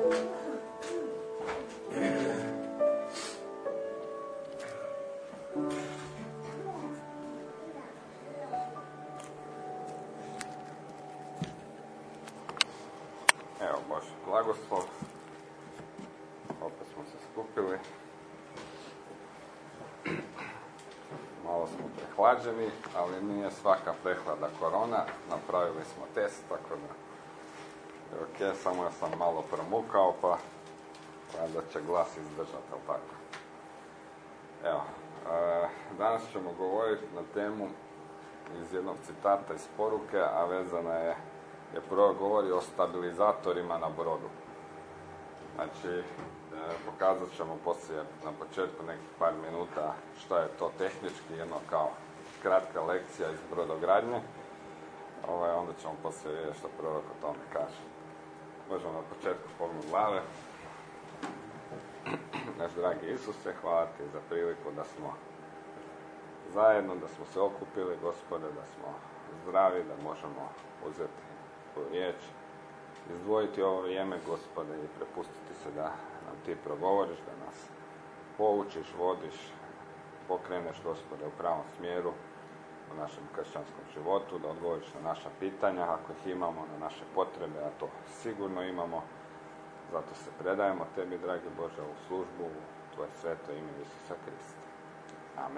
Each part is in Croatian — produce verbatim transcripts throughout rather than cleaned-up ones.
Evo, Bože blagoslov. Opet smo se skupili. Malo smo prehlađeni, ali nije svaka prehlada korona. Napravili smo test, tako da je ok, samo ja sam malo promukao, pa da će glas izdržati, ali tako. Evo, e, danas ćemo govoriti na temu iz jednog citata iz poruke, a vezana je, je prvo govori o stabilizatorima na brodu. Znači, e, pokazat ćemo poslije na početku nekih par minuta šta je to tehnički, jedno kao kratka lekcija iz brodogradnje. Ovaj, onda ćemo poslije vidjeti što prorok o tome kaže. Možemo na početku pognuti glave. Naš dragi Isuse, hvala ti za priliku da smo zajedno, da smo se okupili, Gospode, da smo zdravi, da možemo uzeti tvoju riječ, izdvojiti ovo vrijeme, Gospode, i prepustiti se da nam ti progovoriš, da nas poučiš, vodiš, pokreneš, Gospode, u pravom smjeru u našem kršćanskom životu, da odgovoriš na naša pitanja, ako ih imamo, na naše potrebe, a to sigurno imamo. Zato se predajemo tebi, dragi Bože, u službu, u tvoje sveto ime Isusa Krista. Amen.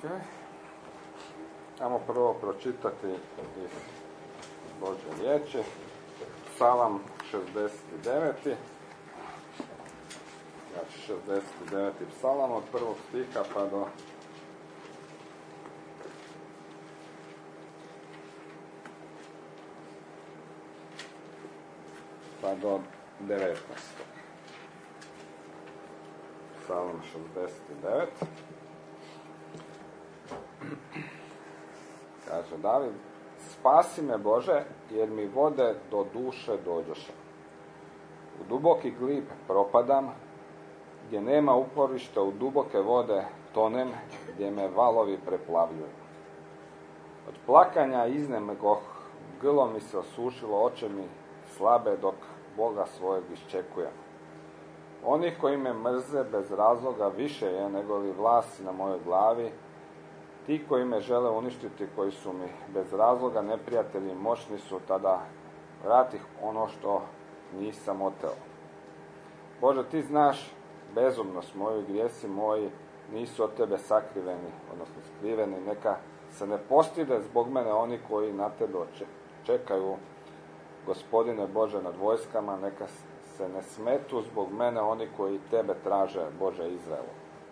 Ajmo prvo pročitati iz Božje riječi. Psalam šezdeset devet. Znači šezdeset deveti psalam od prvog stiha pa do pa do devetnaestog. Psalam šezdeset devet. Kaže David: spasi me Bože, jer mi vode do duše dođoše. U duboki glib propadam, gdje nema uporišta, u duboke vode tonem, gdje me valovi preplavljuju. Od plakanja iznemogoh, grlo mi se osušilo, oči mi slabe dok Boga svojeg iščekujem. Oni koji me mrze bez razloga više je nego li vlasi na mojoj glavi. Ti koji me žele uništiti, koji su mi bez razloga neprijatelji, moćni su, tada vratih ono što nisam oteo. Bože, ti znaš bezumnost moju, grijesi moji nisu od tebe sakriveni, odnosno skriveni. Neka se ne postide zbog mene oni koji na tebe čekaju, Gospodine Bože nad vojskama. Neka se ne smetu zbog mene oni koji tebe traže, Bože Izraelu.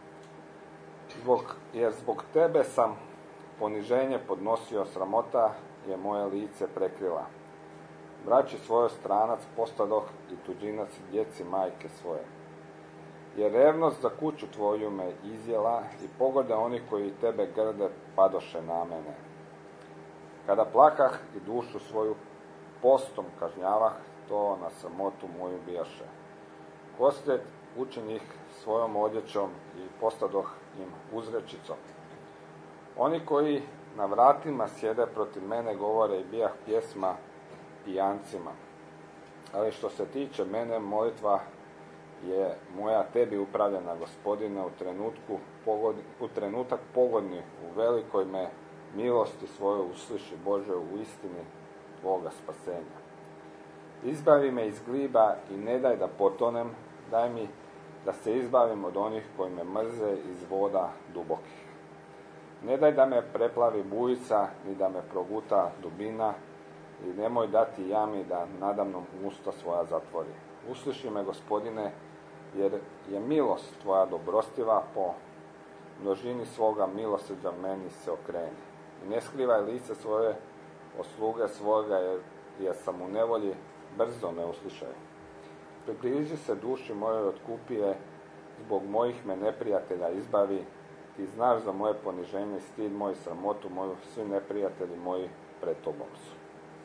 Zbog, jer zbog tebe sam poniženje podnosio, sramota je moje lice prekrila. Braći svojoj stranac postadoh i tuđinac djeci majke svoje. Jer revnost za kuću tvoju me izjela i pogode oni koji tebe grde padoše na mene. Kada plakah i dušu svoju postom kažnjavah, to na sramotu moju bijaše. Kostet učin ih svojom odjećom i postadoh im uzrečicom. Oni koji na vratima sjede protiv mene govore i bijah pjesma pijancima. Ali što se tiče mene, molitva je moja tebi upravljena, Gospodine, u trenutku pogod, u trenutak pogodni, u velikoj me milosti svoje usliši, Bože, u istini tvoga spasenja. Izbavi me iz gliba i ne daj da potonem, daj mi da se izbavim od onih koji me mrze iz voda dubokih. Ne daj da me preplavi bujica, ni da me proguta dubina, i nemoj dati jami da nadamnom usta svoja zatvori. Usliši me, Gospodine, jer je milost tvoja dobrostiva, po množini svoga milosrđa meni se okreni. I ne skrivaj lice svoje od sluge svojega, jer, jer sam u nevolji, brzo me uslišaj. Približi se duši mojoj, otkupi je, zbog mojih me neprijatelja izbavi. Ti znaš za moje poniženje, stid moj, sramotu moju, svi neprijatelji moji pred tobom su.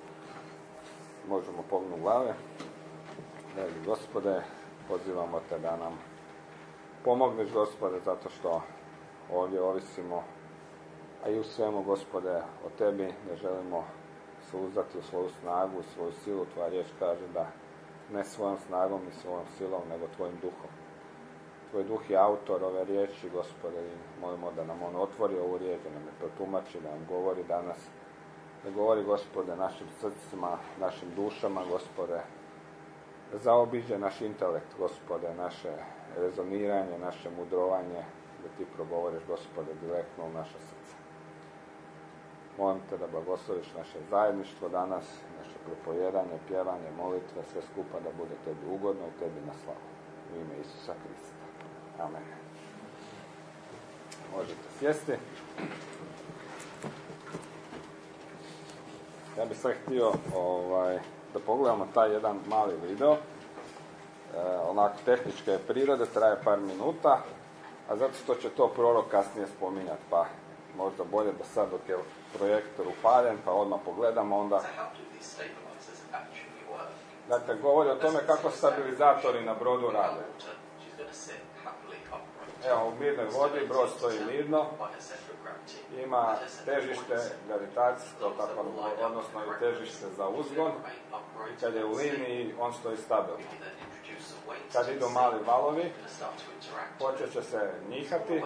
Možemo pognuti glave. Dragi Gospode, pozivamo te da nam pomogneš, Gospode, zato što ovdje ovisimo, a i u svemu, Gospode, o tebi. Ne želimo se uzdati u svoju snagu, u svoju silu. Tvoja riječ kaže da ne svojom snagom ni svojom silom, nego tvojim duhom. Tvoj duh je autor ove riječi, Gospode, i molimo da nam on otvori ovu riječ, da nam je protumači, da nam govori danas. Da govori, Gospode, našim srcima, našim dušama, Gospode, da zaobiđe naš intelekt, Gospode, naše rezoniranje, naše mudrovanje, da ti progovoriš, Gospode, direktno u naše srce. Molim te da blagosloviš naše zajedništvo danas, naše propojedanje, pjevanje, molitve, sve skupa da bude tebi ugodno i tebi na slavu. U ime Isusa Krista. Amen. Možete sjesti. Ja bih sad htio ovaj, da pogledamo taj jedan mali video. E, onako tehničke prirode, traje par minuta, a zato što će to prorok kasnije spominjati, pa možda bolje da sad dok je projektor upaljen, pa odmah pogledamo onda. Dakle, govori o tome kako stabilizatori na brodu rade. Evo, u mirnoj vodi brod stoji mirno, ima težište gravitacijsko, tako, odnosno i težište za uzgon, i kad je u liniji, on stoji stabilno. Kad idu mali valovi, počet će se njihati,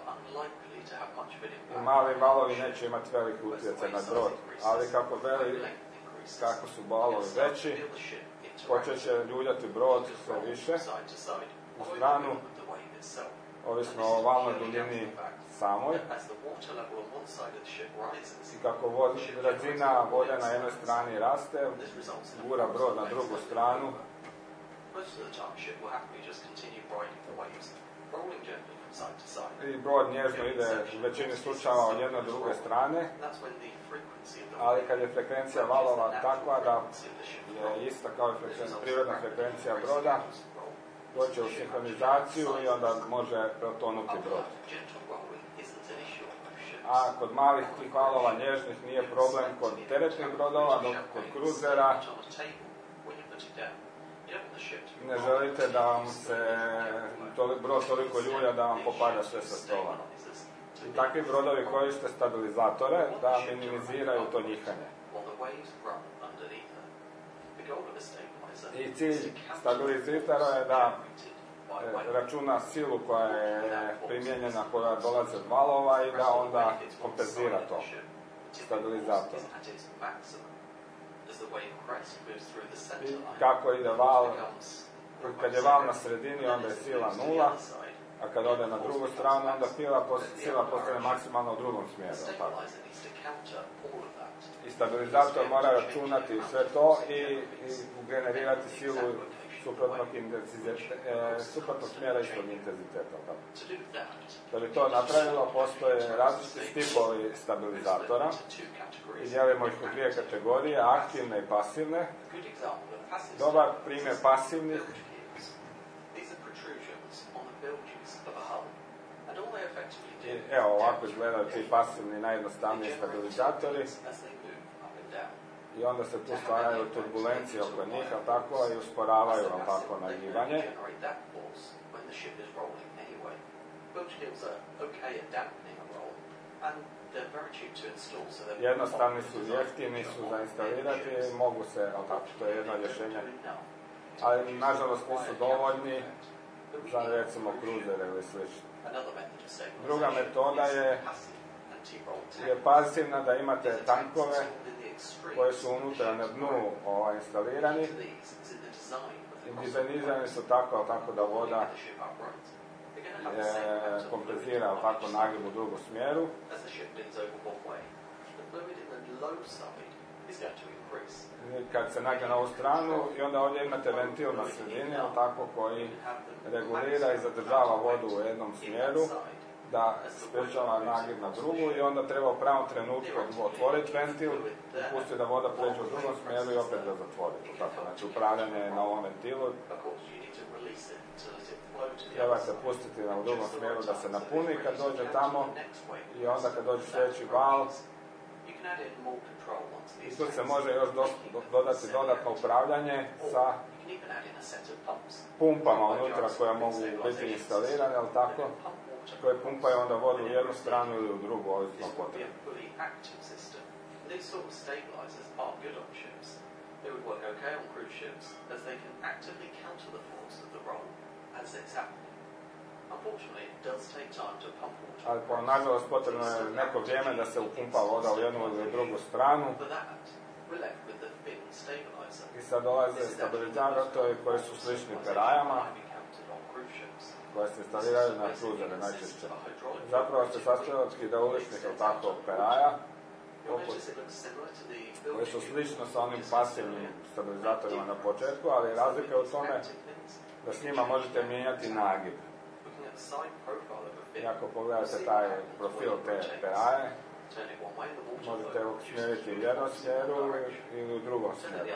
i mali valovi neće imati veliki utjecaj na brod, ali kako veli, kako su valovi veći, počet će ljuljati brod sve više u stranu, ovisno o valnoj duljini samoj. I kako vod, razina vode na jednoj strani raste, gura brod na drugu stranu. I brod nježno ide u većini slučajeva od jedne do druge strane, ali kad je frekvencija valova takva da je ista kao i frekvencija, prirodna frekvencija broda, doće u sinhronizaciju i onda može protonuti brod. A kod malih tih valova nježnih nije problem kod teretnih brodova, dok kod kruzera ne želite da vam se toli, brod toliko ljulja da vam popada sve sa stola. I takvi brodovi koriste stabilizatore da minimiziraju to njihanje. I cilj stabilizatora je da računa silu koja je primijenjena, koja dolazi od valova i da onda kompenzira to stabilizator. I kako ide val, kad je val na sredini onda je sila nula, a kad ode na drugu stranu onda sila postane maksimalna u drugom smjeru. I stabilizator mora računati sve to i, i generirati silu suprotnog, e, suprotnog smjera istog intenziteta. Da bi to napravilo, postoje različiti tipovi stabilizatora i dijelimo ih u dvije kategorije, aktivne i pasivne. Dobar primjer pasivnih I, evo, ovako izgledaju ti pasivni najjednostavniji stabilizatori. I onda se tu stvaraju turbulencije oko njih, a tako i usporavaju vam tako nagibanje. Jednostavni su, jeftini su za instalirati i mogu se, ali tako, to je jedno rješenje. Ali, nažalost, nisu dovoljni za, recimo, kruzere ili slično. Druga metoda je, je pasivna, da imate tankove koje su unutra na dnu ovaj, instalirani i dizajnirani su tako, tako da voda je, kompenzira tako nagib u drugom smjeru. Kad se nagne na ovu stranu i onda ovdje imate ventil na sredini, tako koji regulira i zadržava vodu u jednom smjeru, da sprečava nagib na drugu i onda treba u pravom trenutku otvoriti ventil, pustiti da voda pređe u drugom smjeru i opet ga zatvoriti. Tako, znači upravljanje na ovom ventilu. Trebate pustiti na u drugom smjeru da se napuni kad dođe tamo i onda kad dođe sljedeći val. I tu se može još do, do, dodati dodatno upravljanje sa pumpama unutra koje mogu biti instalirane, ali tako, koje pumpaju onda vodu u jednu stranu ili u drugu, ovisno potrebu. Ali po, nažalost, potrebno je neko vrijeme da se upumpa voda u jednu ili drugu stranu. I sad dolaze stabilizatori koji su slični perajama, koje se instaliraju na kruzere najčešće. Zapravo se sastoje od hidrauličnih tako peraja, koji su slično sa onim pasivnim stabilizatorima na početku, ali razlika je u tome da s njima možete mijenjati nagib. I ako pogledate taj profil te peraje, možete usmjeriti u jednom smjeru ili u drugom smjeru.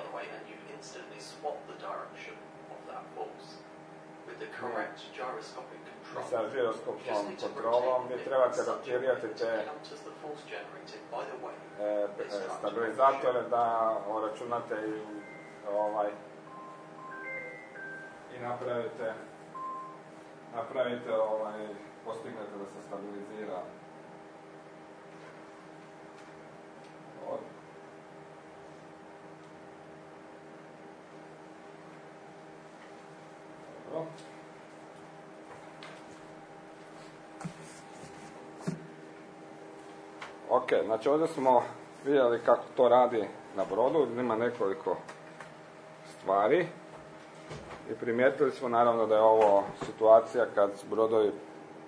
I sa žiroskopnom kontrolom vi trebate rotirati te e, stabilizatore da oračunate i, ovaj, i napravite napravite, ovaj, postignete da se stabilizira. Od. Dobro. Ok, znači ovdje smo vidjeli kako to radi na brodu, ima nekoliko stvari. I primijetili smo naravno da je ovo situacija kad brodovi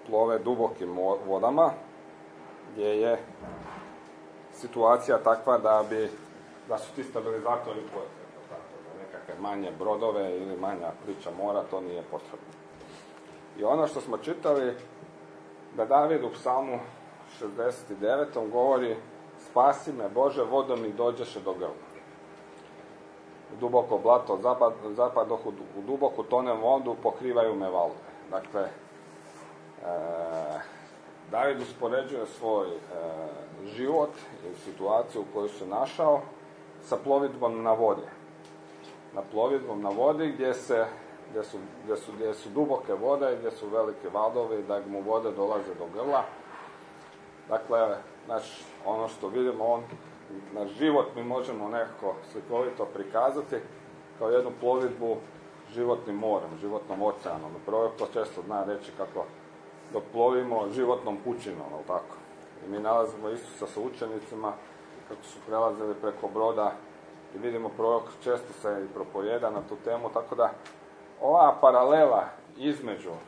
plove dubokim vodama, gdje je situacija takva da bi, da su ti stabilizatori potrebni, da nekakve manje brodove ili manja priča mora, to nije potrebno. I ono što smo čitali, da David u psalmu šezdeset devetom govori: spasi me Bože, vodom mi dođeše do grla. U duboko blato zapad, zapadoh, u duboku tonem vodu, pokrivaju me valove. Dakle, e, David uspoređuje svoj e, život i situaciju u kojoj se našao sa plovidbom na vodi. Na plovidbom na vodi gdje, se, gdje, su, gdje, su, gdje su duboke vode i gdje su velike vadovi, da mu vode dolaze do grla. Dakle, naš, ono što vidimo, on, naš život mi možemo nekako slikovito prikazati kao jednu plovidbu životnim morem, životnom oceanom. Prvo to često zna reći kako dok plovimo životnom pučinom, ali tako. I mi nalazimo Isusa sa učenicima kako su prelazili preko broda i vidimo prorok često se i propovijeda na tu temu, tako da ova paralela između e,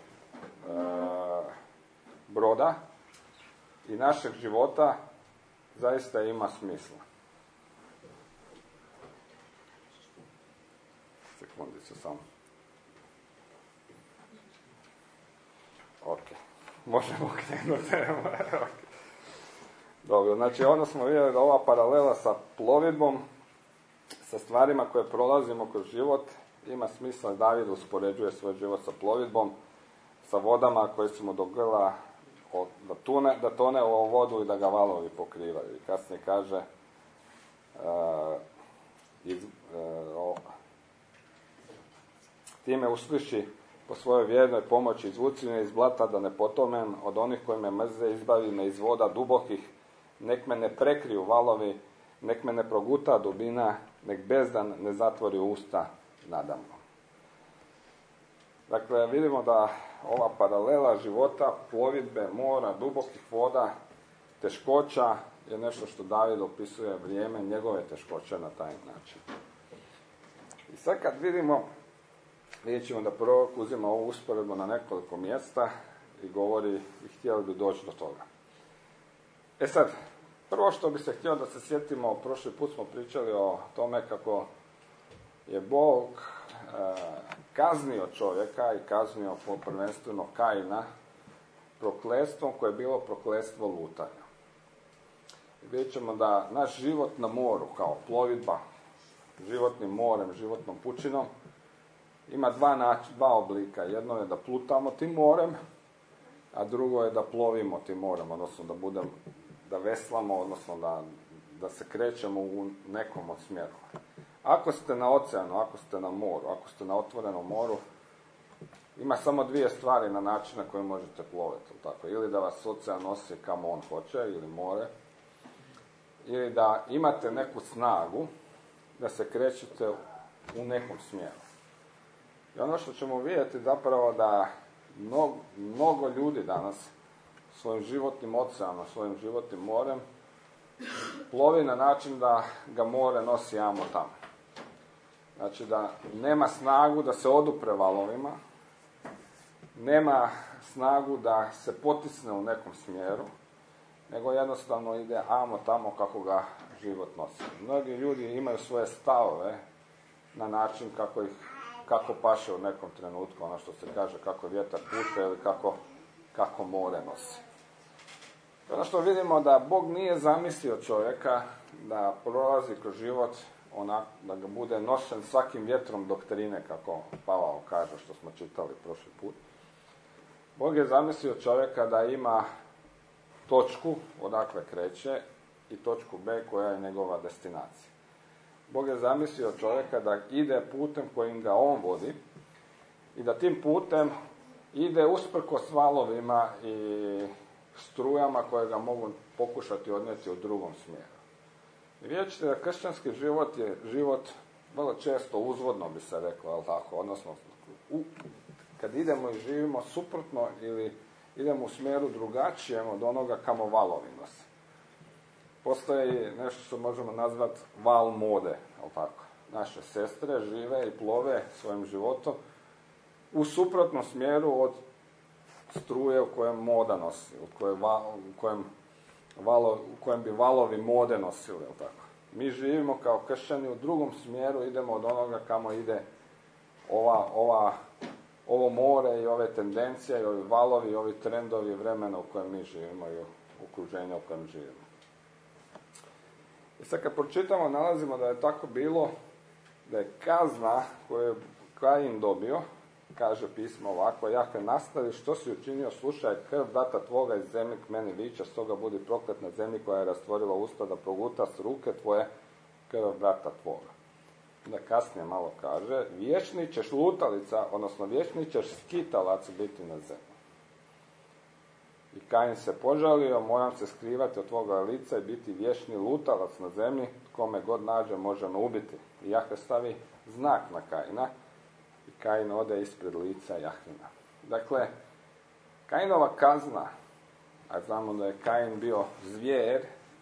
broda i našeg života zaista ima smisla. Sekundicu samo. Ok. Možemo krenuti. Dobro, znači onda smo vidjeli da ova paralela sa plovidbom, sa stvarima koje prolazimo kroz život, ima smisla. David uspoređuje svoj život sa plovidbom, sa vodama koje su mu do grla, da tone, da tone u vodu i da ga valovi pokrivaju. I kasnije kaže uh, iz, uh, time usliši po svojoj vjernoj pomoći, izvuci me iz blata da ne potomem, od onih koji me mrze izbavi me iz voda dubokih, nek me ne prekriju valovi, nek me ne proguta dubina, nek bezdan ne zatvori usta nadamno. Dakle, vidimo da ova paralela života, plovidbe, mora, dubokih voda, teškoća je nešto što David opisuje vrijeme njegove teškoće na taj način. I sad kad vidimo, vidjet ćemo da prorok uzima ovu usporedbu na nekoliko mjesta i govori i htjeli bi doći do toga. E sad, prvo što bi se htio da se sjetimo, prošli put smo pričali o tome kako je Bog e, kaznio čovjeka i kaznio prvenstveno Kaina prokletstvom koje je bilo prokletstvo lutanja. I vidjet ćemo da naš život na moru kao plovidba životnim morem, životnom pučinom ima dva, način, dva oblika. Jedno je da plutamo tim morem, a drugo je da plovimo tim morem, odnosno da budemo, da veslamo, odnosno da, da se krećemo u nekom od smjerova. Ako ste na oceanu, ako ste na moru, ako ste na otvorenom moru, ima samo dvije stvari na način na koji možete ploviti. Tako? Ili da vas ocean nosi kamo on hoće, ili more, ili da imate neku snagu da se krećete u nekom smjeru. I ono što ćemo vidjeti zapravo da mnogo, mnogo ljudi danas svojim životnim oceanom, svojim životnim morem plovi na način da ga more nosi amo tamo. Znači da nema snagu da se odupre valovima, nema snagu da se potisne u nekom smjeru, nego jednostavno ide amo tamo kako ga život nosi. Mnogi ljudi imaju svoje stavove na način kako ih kako paše u nekom trenutku, ono što se kaže kako vjetar puše ili kako, kako more nosi. Ono što vidimo da Bog nije zamislio čovjeka da prolazi kroz život onak, da ga bude nošen svakim vjetrom doktrine, kako Pavao kaže, što smo čitali prošli put. Bog je zamislio čovjeka da ima točku odakle kreće i točku B koja je njegova destinacija. Bog je zamislio čovjeka da ide putem kojim ga on vodi i da tim putem ide usprkos valovima i strujama koje ga mogu pokušati odnijeti u drugom smjeru. I vidjet ćete da kršćanski život je život vrlo često uzvodno, bi se reklo, ali tako, odnosno u, kad idemo i živimo suprotno ili idemo u smjeru drugačijem od onoga kamo valovi nose. Postoji nešto što možemo nazvati val mode, ali tako. Naše sestre žive i plove svojim životom u suprotnom smjeru od struje u kojem moda nosi, u kojem, u kojem, valo, u kojem bi valovi mode nosili, jel tako? Mi živimo kao kršćani u drugom smjeru, idemo od onoga kamo ide ova, ova, ovo more i ove tendencije i ovi valovi i ovi trendovi vremena u kojem mi živimo i okruženja u kojem živimo. I sad kad pročitamo, nalazimo da je tako bilo, da je kazna koju je Kain dobio, kaže pismo ovako, Jahve nastavi, što si učinio, slušaj, krv brata tvoga iz zemlje k meni viče, stoga budi proklet na zemlji koja je rastvorila usta da proguta s ruke tvoje krv brata tvoga. Da kasnije malo kaže, vječni ćeš lutalica, odnosno vječni ćeš skitalac biti na zemlji. I Kain se požalio, moram se skrivati od tvoga lica i biti vječni lutalac na zemlji, kome god nađe može me ubiti. I Jahve stavi znak na Kaina i Kain ode ispred lica Jahvina. Dakle, Kainova kazna, a znamo da je Kain bio zvijer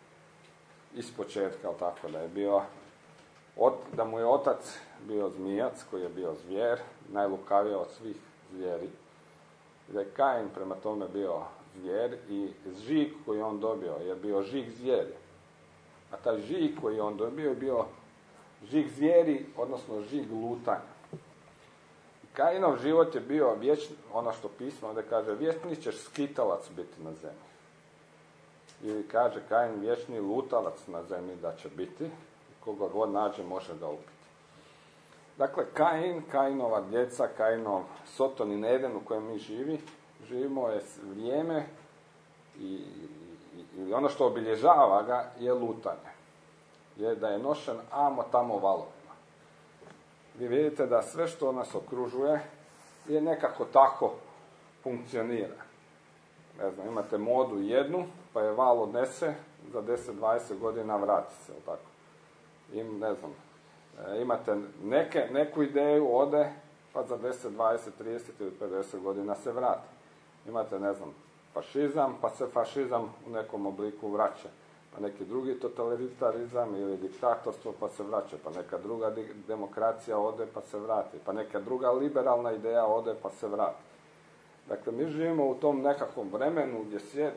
ispočetka, tako da je bio, da mu je otac bio zmijac koji je bio zvijer, najlukaviji od svih zvijeri. Da je Kain prema tome bio zvijer i žig koji on dobio je bio žig zvijeri. A taj žig koji on dobio je bio žig zvijeri, odnosno žig lutanja. Kainov život je bio vječni, ono što pismo ovdje kaže, vječni ćeš skitalac biti na zemlji. Ili kaže Kain, vječni lutalac na zemlji da će biti, koga god nađe može ga ubiti. Dakle, Kain, Kainova djeca, Kainov Soton i Eden u kojem mi živi, živimo je vrijeme i, i, i ono što obilježava ga je lutanje. Je da je nošen amo tamo valovima. Vi vidite da sve što nas okružuje je nekako tako funkcionira. Ne znam, imate modu jednu, pa je val odnese, za deset dvadeset godina vrati se, jel tako? Im, ne znam, imate neke, neku ideju, ode, pa za deset, dvadeset, trideset ili pedeset godina se vrati. Imate, ne znam, fašizam, pa se fašizam u nekom obliku vraća. Pa neki drugi totalitarizam ili diktatorstvo, pa se vraća. Pa neka druga demokracija ode, pa se vrati. Pa neka druga liberalna ideja ode, pa se vrati. Dakle, mi živimo u tom nekakvom vremenu gdje svijet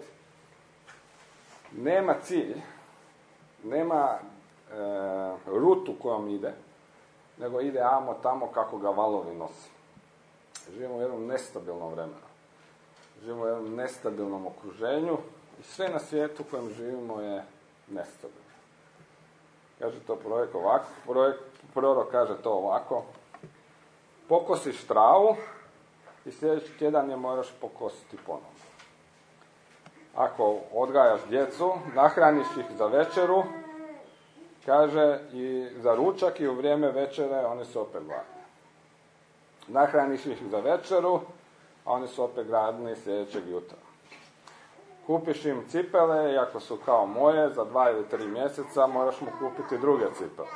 nema cilj, nema e, rutu kojom ide, nego ide amo tamo kako ga valovi nosi. Živimo u jednom nestabilnom vremenu. Živimo u jednom nestabilnom okruženju i sve na svijetu u kojem živimo je nestabilno. Kaže to prorok ovako, prorok, prorok kaže to ovako, pokosiš travu i sljedeći tjedan je moraš pokositi ponovno. Ako odgajaš djecu, nahraniš ih za večeru, kaže i za ručak i u vrijeme večere oni su opet gladni. Nahraniš ih za večeru, a oni su opet gladni sljedećeg jutra. Kupiš im cipele i ako su kao moje, za dva ili tri mjeseca moraš mu kupiti druge cipele.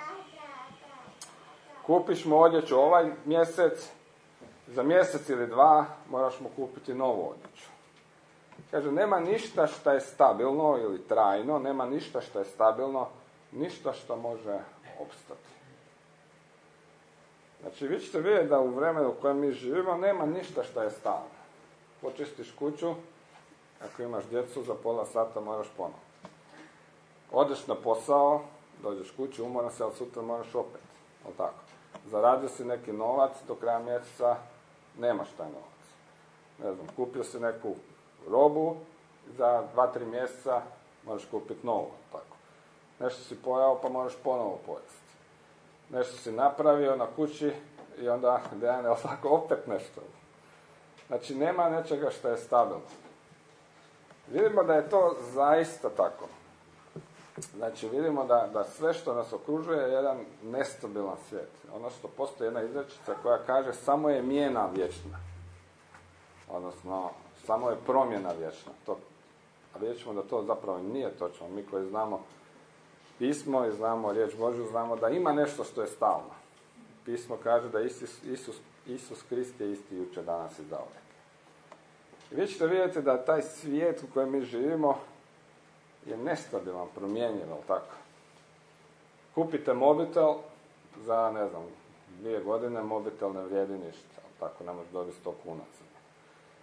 Kupiš mu odjeću ovaj mjesec, za mjesec ili dva moraš mu kupiti novu odjeću. Kaže, nema ništa što je stabilno ili trajno, nema ništa što je stabilno, ništa što može opstati. Znači, vi ćete vidjeti da u vremenu u kojem mi živimo nema ništa što je stalno. Počistiš kuću, ako imaš djecu, za pola sata moraš ponovno. Odeš na posao, dođeš kući, umoran se, ali sutra moraš opet. Ali tako. Zaradio si neki novac, do kraja mjeseca nemaš taj novac. Ne znam, kupio si neku robu, za dva, tri mjeseca moraš kupiti novu. Tako. Nešto si pojao, pa moraš ponovo pojesti. Nešto si napravio na kući i onda dan je tako opet nešto. Znači, nema nečega što je stabilno. Vidimo da je to zaista tako. Znači, vidimo da, da sve što nas okružuje je jedan nestabilan svijet. Ono što postoji jedna izrečica koja kaže samo je mijena vječna. Odnosno, samo je promjena vječna. To, a vidjet ćemo da to zapravo nije točno. Mi koji znamo pismo i znamo riječ Božju, znamo da ima nešto što je stalno. Pismo kaže da Isus, Isus, Isus Krist je isti jučer, danas i zauvijek. I vi ćete vidjeti da taj svijet u kojem mi živimo je nestabilan, promjenjiv, ali tako. Kupite mobitel, za, ne znam, dvije godine mobitel ne vrijedi ništa, ali tako, ne možeš dobiti sto kuna.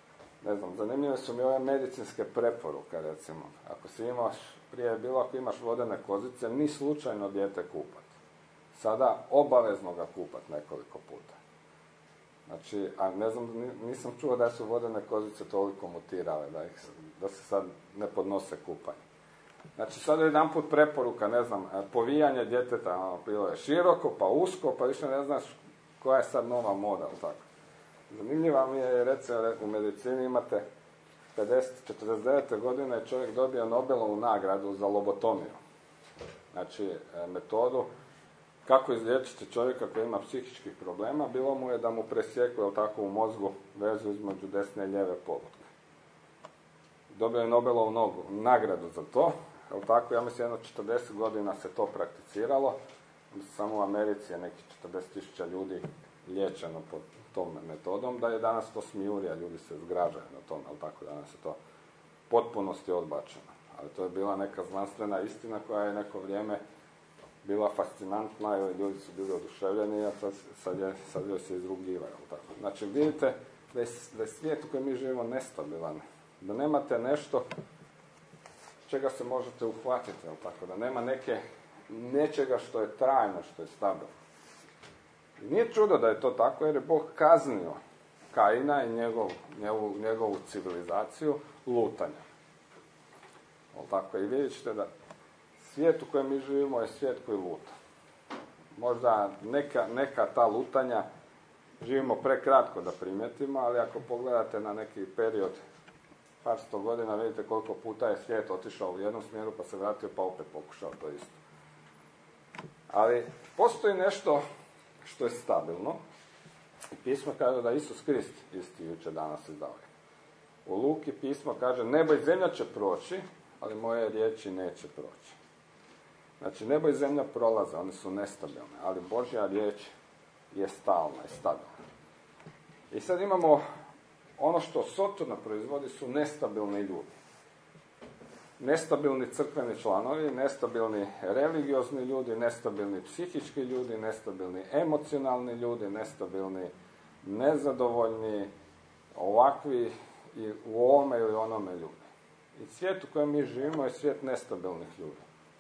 ne znam, zanimljive su mi ove medicinske preporuke, recimo. Ako si imaš, prije je bilo ako imaš vodene kozice, ni slučajno dijete kupat. Sada obavezno ga kupat nekoliko puta. Znači, a ne znam, nisam čuo da su vodene kozice toliko mutirale, da, ih, da se sad ne podnose kupanje. Znači, sad je jedan put preporuka, ne znam, povijanje djeteta, ono, bilo je široko, pa usko, pa više ne znaš koja je sad nova moda, tako. Zanimljiva mi je, recimo, u medicini imate pedeset četrdeset devete godine čovjek dobio Nobelovu nagradu za lobotomiju. Znači, metodu kako izliječiti čovjeka koji ima psihičkih problema, bilo mu je da mu presjeku, jel tako, u mozgu vezu između desne i lijeve polutke. Dobio je Nobelovu nogu, nagradu za to, jel tako, ja mislim jedno četrdeset godina se to prakticiralo, samo u Americi je nekih četrdeset tisuća ljudi liječeno pod tom metodom, da je danas to smijurija, ljudi se zgražaju na tom, jel tako, danas je to potpunosti odbačeno. Ali to je bila neka znanstvena istina koja je neko vrijeme bila fascinantna i ljudi su bili oduševljeni, a sad, sad, je, sad joj se izrugivaju. Znači, vidite da je, da je svijet u kojem mi živimo nestabilan. Da nemate nešto čega se možete uhvatiti, jel tako? Da nema neke, nečega što je trajno, što je stabilno. I nije čudo da je to tako, jer je Bog kaznio Kaina i njegov, njegovu, njegovu civilizaciju lutanja. Jel tako? I vidjet ćete da svijet u kojem mi živimo je svijet koji luta. Možda neka, neka ta lutanja živimo prekratko da primijetimo, ali ako pogledate na neki period par sto godina, vidite koliko puta je svijet otišao u jednom smjeru, pa se vratio, pa opet pokušao to isto. Ali postoji nešto što je stabilno. I pismo kaže da Isus Krist isti jučer danas izdao. U Luki pismo kaže, nebo i zemlja će proći, ali moje riječi neće proći. Znači, nebo i zemlja prolaze, one su nestabilne, ali Božja riječ je stalna i stabilna. I sad imamo ono što Sotona proizvodi su nestabilni ljudi. Nestabilni crkveni članovi, nestabilni religiozni ljudi, nestabilni psihički ljudi, nestabilni emocionalni ljudi, nestabilni nezadovoljni, ovakvi i u ovome ili onome ljudi. I svijet u kojem mi živimo je svijet nestabilnih ljudi.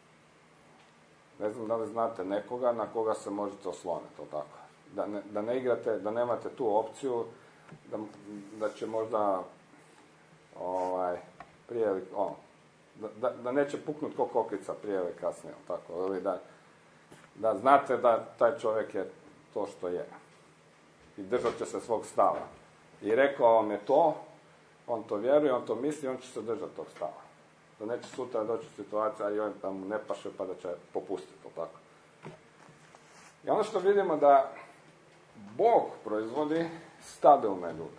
Ne znam da li znate nekoga na koga se možete osloniti, tako. Da ne, da ne igrate, da nemate tu opciju, da, da će možda ovaj, prije ili, on, da, da neće puknuti ko kokica prije ili kasnije, tako, ili da, da znate da taj čovjek je to što je. I držat će se svog stava. I rekao vam je to, on to vjeruje, on to misli, on će se držati tog stava. Da neće sutra doći u situaciju, a joj da mu ne paše pa da će popustiti, tako. I ono što vidimo da Bog proizvodi stabilne ljude.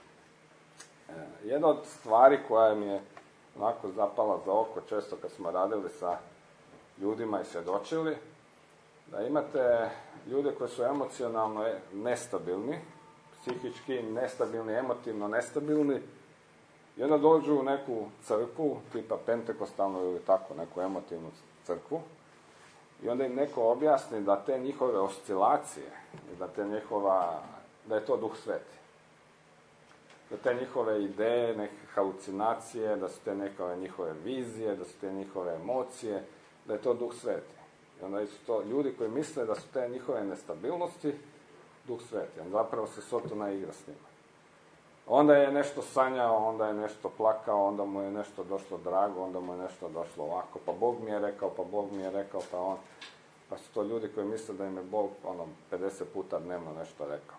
E, jedna od stvari koja mi je onako zapala za oko često kad smo radili sa ljudima i svjedočili, da imate ljude koji su emocionalno nestabilni, psihički nestabilni, emotivno nestabilni, i onda dođu u neku crkvu, tipa pentekostalnu ili tako, neku emotivnu crkvu, i onda im neko objasni da te njihove oscilacije, da, te njihova, da je to Duh Sveti. Da te njihove ideje, neke halucinacije, da su te neke njihove vizije, da su te njihove emocije, da je to Duh Sveti. I onda su to ljudi koji misle da su te njihove nestabilnosti Duh Sveti. On zapravo se Sotona igra s njima. Onda je nešto sanjao, onda je nešto plakao, onda mu je nešto došlo drago, onda mu je nešto došlo ovako, pa Bog mi je rekao, pa Bog mi je rekao, pa on... Pa su to ljudi koji misle da im je Bog ono, pedeset puta dnevno nešto rekao.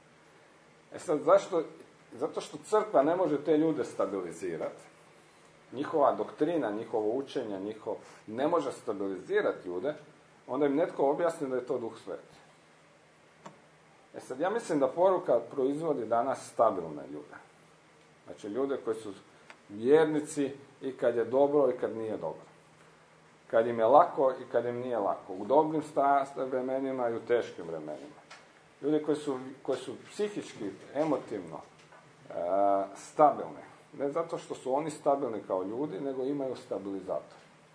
E sad, zašto? Zato što crkva ne može te ljude stabilizirati. Njihova doktrina, njihovo učenje, njihov... ne može stabilizirati ljude, onda im netko objasni da je to Duh Sveti. E sad, ja mislim da poruka proizvodi danas stabilne ljude. Znači, ljude koji su vjernici i kad je dobro i kad nije dobro. Kad im je lako i kad im nije lako. U dobrim vremenima i u teškim vremenima. Ljudi koji su, koji su psihički, emotivno e, stabilni. Ne zato što su oni stabilni kao ljudi, nego imaju stabilizator.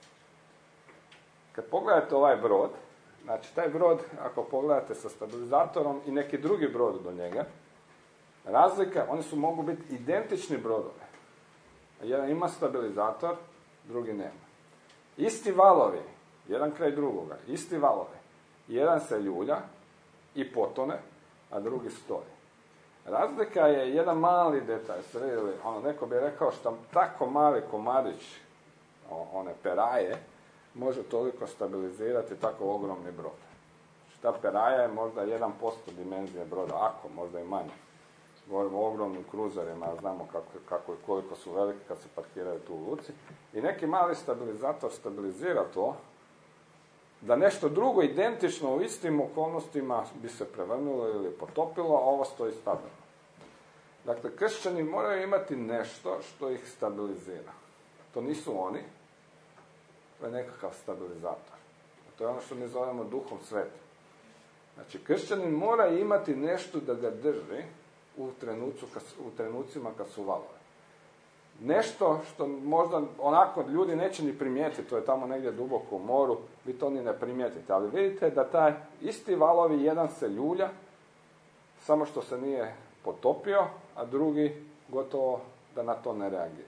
Kad pogledate ovaj brod, znači taj brod, ako pogledate sa stabilizatorom i neki drugi brod do njega, Razlika, oni su mogu biti identični brodovi. Jedan ima stabilizator, drugi nema. Isti valovi, jedan kraj drugoga, isti valovi. Jedan se ljulja i potone, a drugi stoji. Razlika je jedan mali detalj, sredili, ono, neko bi rekao što tako mali komadić, one peraje, može toliko stabilizirati tako ogromni brod. Znači, ta peraja je možda jedan posto dimenzije broda, ako, možda i manje. Govorimo o ogromnim kruzerima, znamo kako, kako, koliko su veliki kad se parkiraju tu u luci. I neki mali stabilizator stabilizira to, da nešto drugo identično u istim okolnostima bi se prevrnulo ili potopilo, a ovo stoji stabilno. Dakle, kršćani moraju imati nešto što ih stabilizira. To nisu oni, to je nekakav stabilizator. To je ono što mi zovemo Duhom Svetim. Znači, kršćanin mora imati nešto da ga drži u, trenucu, u trenucima kad su valovi. Nešto što možda onako ljudi neće ni primijetiti, to je tamo negdje duboko u moru, vi to ni ne primijetite, ali vidite da taj isti valovi, jedan se ljulja, samo što se nije potopio, a drugi gotovo da na to ne reagira.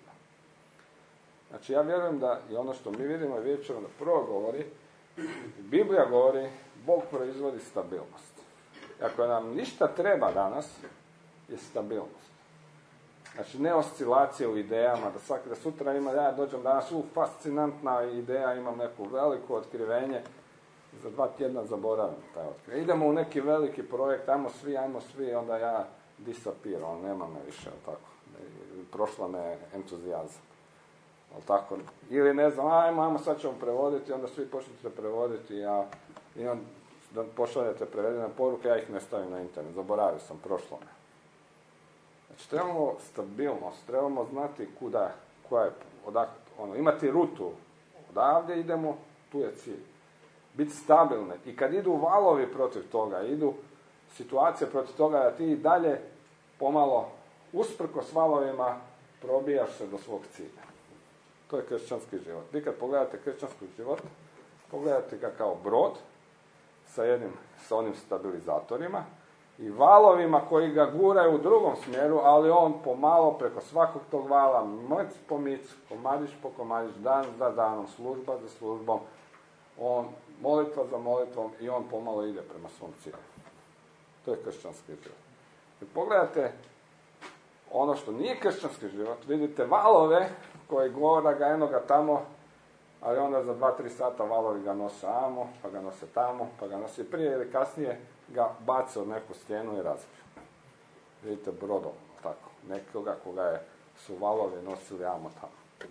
Znači ja vjerujem da i ono što mi vidimo i vidjet ćemo da prvo govori, Biblija govori, Bog proizvodi stabilnost. I ako nam ništa treba danas, je stabilnost. Znači, ne oscilacije u idejama, da, svaki, da sutra ima, ja dođem danas, u, fascinantna ideja, imam neko veliko otkrivenje, za dva tjedna zaboravim taj otkrivenje. Idemo u neki veliki projekt, ajmo svi, ajmo svi, onda ja disappear, nema me više, tako. Prošla me entuzijazam. Tako. Ili ne znam, ajmo, ajmo, sad ćemo prevoditi, onda svi počnete prevoditi, ja, i on, da pošaljete prevedene poruke, ja ih ne stavim na internet, zaboravio sam, prošlo me. Znači, trebamo stabilnost, trebamo znati kuda, koja je, odak, ono, imati rutu, odavdje idemo, tu je cilj. Biti stabilne. I kad idu valovi protiv toga, idu situacije protiv toga da ti dalje pomalo, usprkos valovima, probijaš se do svog cilja. To je kršćanski život. Vi kad pogledate kršćanski život, pogledate ga kao brod sa jednim, sa onim stabilizatorima, i valovima koji ga guraju u drugom smjeru, ali on pomalo preko svakog tog vala, mrc po mic, komadić po komadić, dan za danom, služba za službom, on molitva za molitvom i on pomalo ide prema svom cilju. To je kršćanski život. I pogledajte ono što nije kršćanski život, vidite valove koji govora ga jednoga tamo, ali onda za dva, tri sata valovi ga nose amo, pa ga nose tamo, pa ga nose prije ili kasnije, ga bace od neku stijenu i razbiju. Vidite brodom, tako, nekoga koga je, su valovi nosili amo tamo.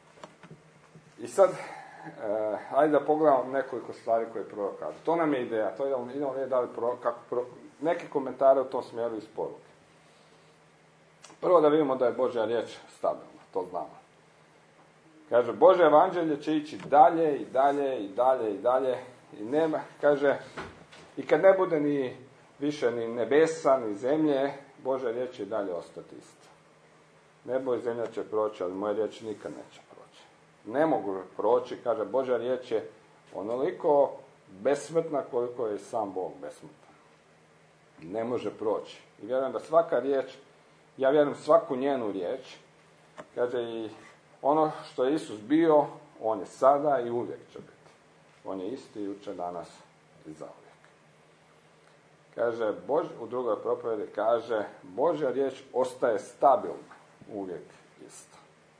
I sad, e, ajde da pogledamo nekoliko stvari koje prorok kaže. To nam je ideja, to idemo, idemo vidjeti da li prorok, kako prorok, neke komentare u tom smjeru iz poruke. Prvo da vidimo da je Božja riječ stabilna, to znamo. Kaže, Božje evanđelje će ići dalje i dalje i dalje i dalje i nema, kaže, i kad ne bude ni više ni nebesa, ni zemlje, Božja riječ će i dalje ostati ista. Nebo i zemlja će proći, ali moja riječ nikad neće proći. Ne mogu proći, kaže, Božja riječ je onoliko besmrtna koliko je sam Bog besmrtan. Ne može proći. I vjerujem da svaka riječ, ja vjerujem svaku njenu riječ, kaže i ono što je Isus bio, on je sada i uvijek će biti. On je isti jučer, danas i zauvijek. Kaže, Bož, u drugoj propovjedi kaže, Božja riječ ostaje stabilna, uvijek isto.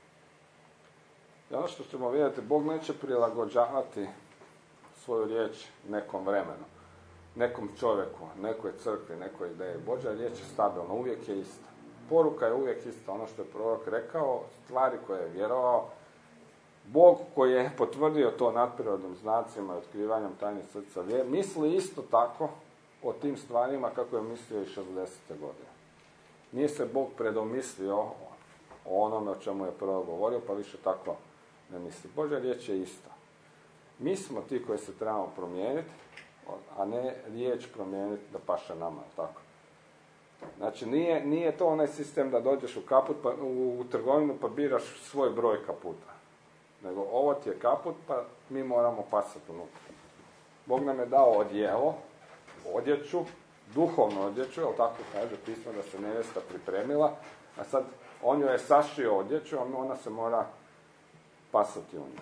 I ono što ćemo vidjeti, Bog neće prilagođavati svoju riječ nekom vremenu, nekom čovjeku, nekoj crkvi, nekoj ideji. Božja riječ je stabilna, uvijek je ista. Poruka je uvijek ista, ono što je prorok rekao, stvari koje je vjerovao. Bog koji je potvrdio to nadprirodnim znacima i otkrivanjem tajnih srca, misli isto tako o tim stvarima kako je mislio i šezdesete godine. Nije se Bog predomislio o onome o čemu je prorok govorio, pa više tako ne misli. Božja riječ je ista. Mi smo ti koji se trebamo promijeniti, a ne riječ promijeniti da paše nama, tako. Znači, nije, nije to onaj sistem da dođeš u kaput, pa, u, u trgovinu pa biraš svoj broj kaputa. Nego ovo ti je kaput, pa mi moramo pasati unutra. Bog nam je dao odijelo, odjeću, duhovnu odjeću, jel tako kaže pismo da se nevjesta pripremila, a sad on joj je sašio odjeću, a ona se mora pasati u nju.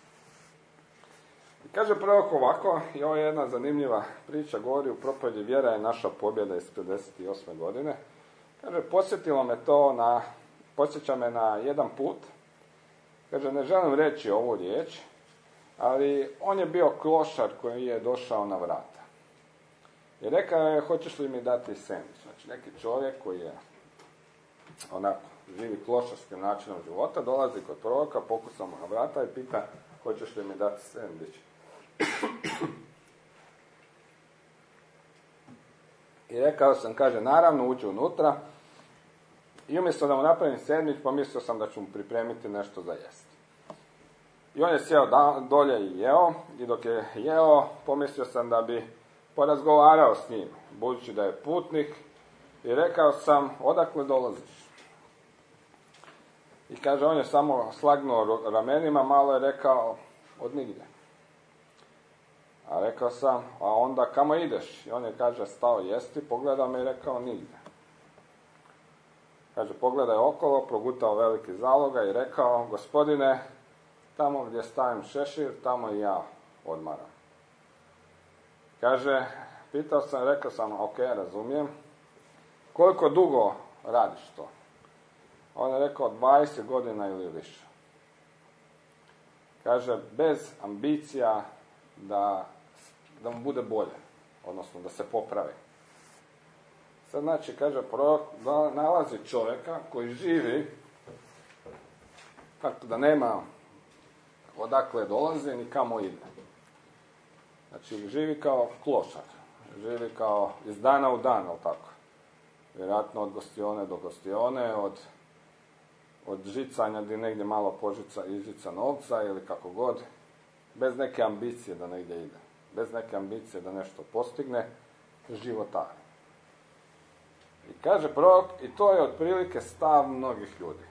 I kaže prorok ovako, i ovo je jedna zanimljiva priča, govori u propovjedi Vjera je naša pobjeda iz pedeset osme godine. Kaže, posjetilo me to na, podsjeća me na jedan put. Kaže, ne želim reći ovu riječ, ali on je bio klošar koji je došao na vrata. I rekao je, hoćeš li mi dati sendvič? Znači, neki čovjek koji je onako, živi klošarskim načinom života, dolazi kod proroka, pokuca mu na vrata i pita, hoćeš li mi dati sendvič? I rekao sam, kaže, naravno, uđe unutra. I umjesto da mu napravim sendvič, pomislio sam da ću mu pripremiti nešto za jesti. I on je sjeo dolje i jeo, i dok je jeo, pomislio sam da bi porazgovarao s njim, budući da je putnik, i rekao sam, odakle dolaziš? I kaže, on je samo slagnuo ramenima, malo je rekao, od nigdje. A rekao sam, a onda kamo ideš? I on je, kaže, stao jesti, pogledao me i rekao, nigdje. Kaže, pogledaj okolo, progutao veliki zaloga i rekao, gospodine, tamo gdje stavim šešir, tamo i ja odmaram. Kaže, pitao sam, rekao sam, ok, razumijem, koliko dugo radiš to? On je rekao, dvadeset godina ili više. Kaže, bez ambicija da, da mu bude bolje, odnosno da se popravi. Sad znači, kaže prorok, da nalazi čovjeka koji živi, tako da nema odakle dolazi ni kamo ide. Znači, živi kao klošar, živi kao iz dana u dan, ali tako. Vjerojatno od gostione do gostione, od, od žicanja gdje negdje malo požica izžica novca ili kako god, bez neke ambicije da negdje ide, bez neke ambicije da nešto postigne, životari. I kaže prorok, i to je otprilike stav mnogih ljudi.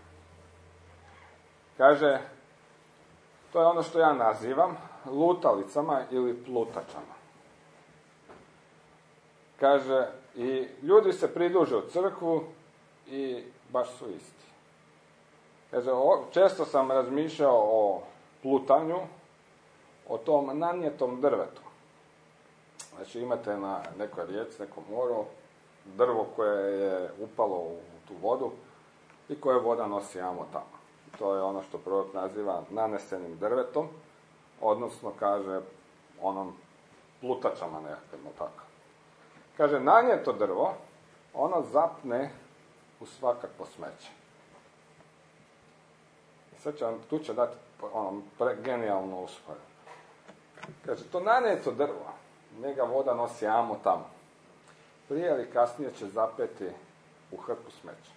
Kaže, to je ono što ja nazivam lutalicama ili plutačama. Kaže, i ljudi se pridruže u crkvu i baš su isti. Kaže, o, često sam razmišljao o plutanju, o tom nanjetom drvetu. Znači, imate na nekoj rijeci, nekom moru, drvo koje je upalo u tu vodu i koje voda nosi amo tamo. To je ono što prorok naziva nanesenim drvetom, odnosno, kaže, onom plutačama nekakvim, tako. Kaže, nanjeto drvo, ono zapne u svakakvo smeće. Sad će vam, tu će dati ono, genijalnu usporedbu. Kaže, to nanjeto drvo, njega voda nosi amo tamo. Prije ili kasnije će zapeti u hrpu smeća.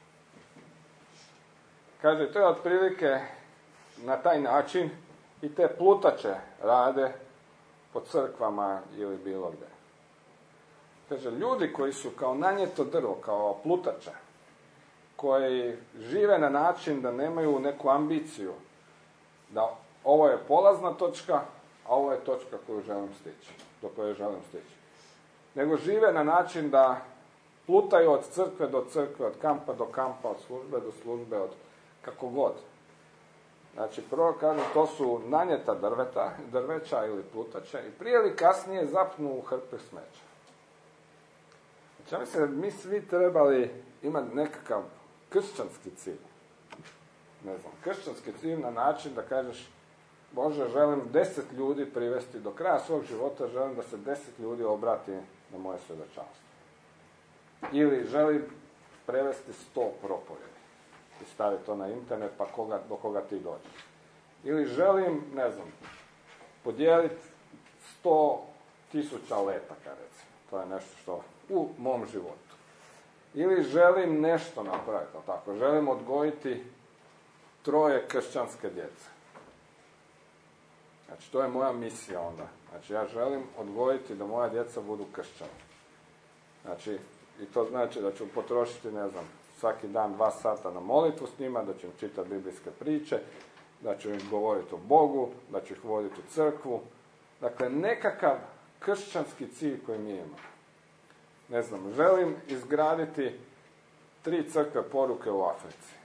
Kaže, to je otprilike na taj način i te plutače rade po crkvama ili bilo gdje. Kaže, ljudi koji su kao nanjeto drvo, kao plutače, koji žive na način da nemaju neku ambiciju, da ovo je polazna točka, a ovo je točka koju želim stići, do koje želim stići. Nego žive na način da plutaju od crkve do crkve, od kampa do kampa, od službe do službe, od kako god. Znači, prvo kaže, to su nanjeta drveta, drveća ili plutače i prije ili kasnije zapnu u hrpe smeća. Znači, ja mislim da mi svi trebali imati nekakav kršćanski cilj. Ne znam, kršćanski cilj na način da kažeš, Bože, želim deset ljudi privesti do kraja svog života, želim da se deset ljudi obrati na moje svjedočanstvo. Ili želim prevesti sto propovjedi i staviti to na internet, pa koga, do koga ti dođeš. Ili želim, ne znam, podijeliti sto tisuća letaka, recimo. To je nešto što u mom životu. Ili želim nešto napraviti, tako, želim odgojiti troje kršćanske djece. Znači, to je moja misija onda. Znači, ja želim odgojiti da moja djeca budu kršćani. Znači, i to znači da ću potrošiti, ne znam, svaki dan dva sata na molitvu s njima, da ću im čitati biblijske priče, da ću im govoriti o Bogu, da ću ih voditi u crkvu. Dakle, nekakav kršćanski cilj koji mi imamo. ne znam, želim izgraditi tri crkve poruke u Africi.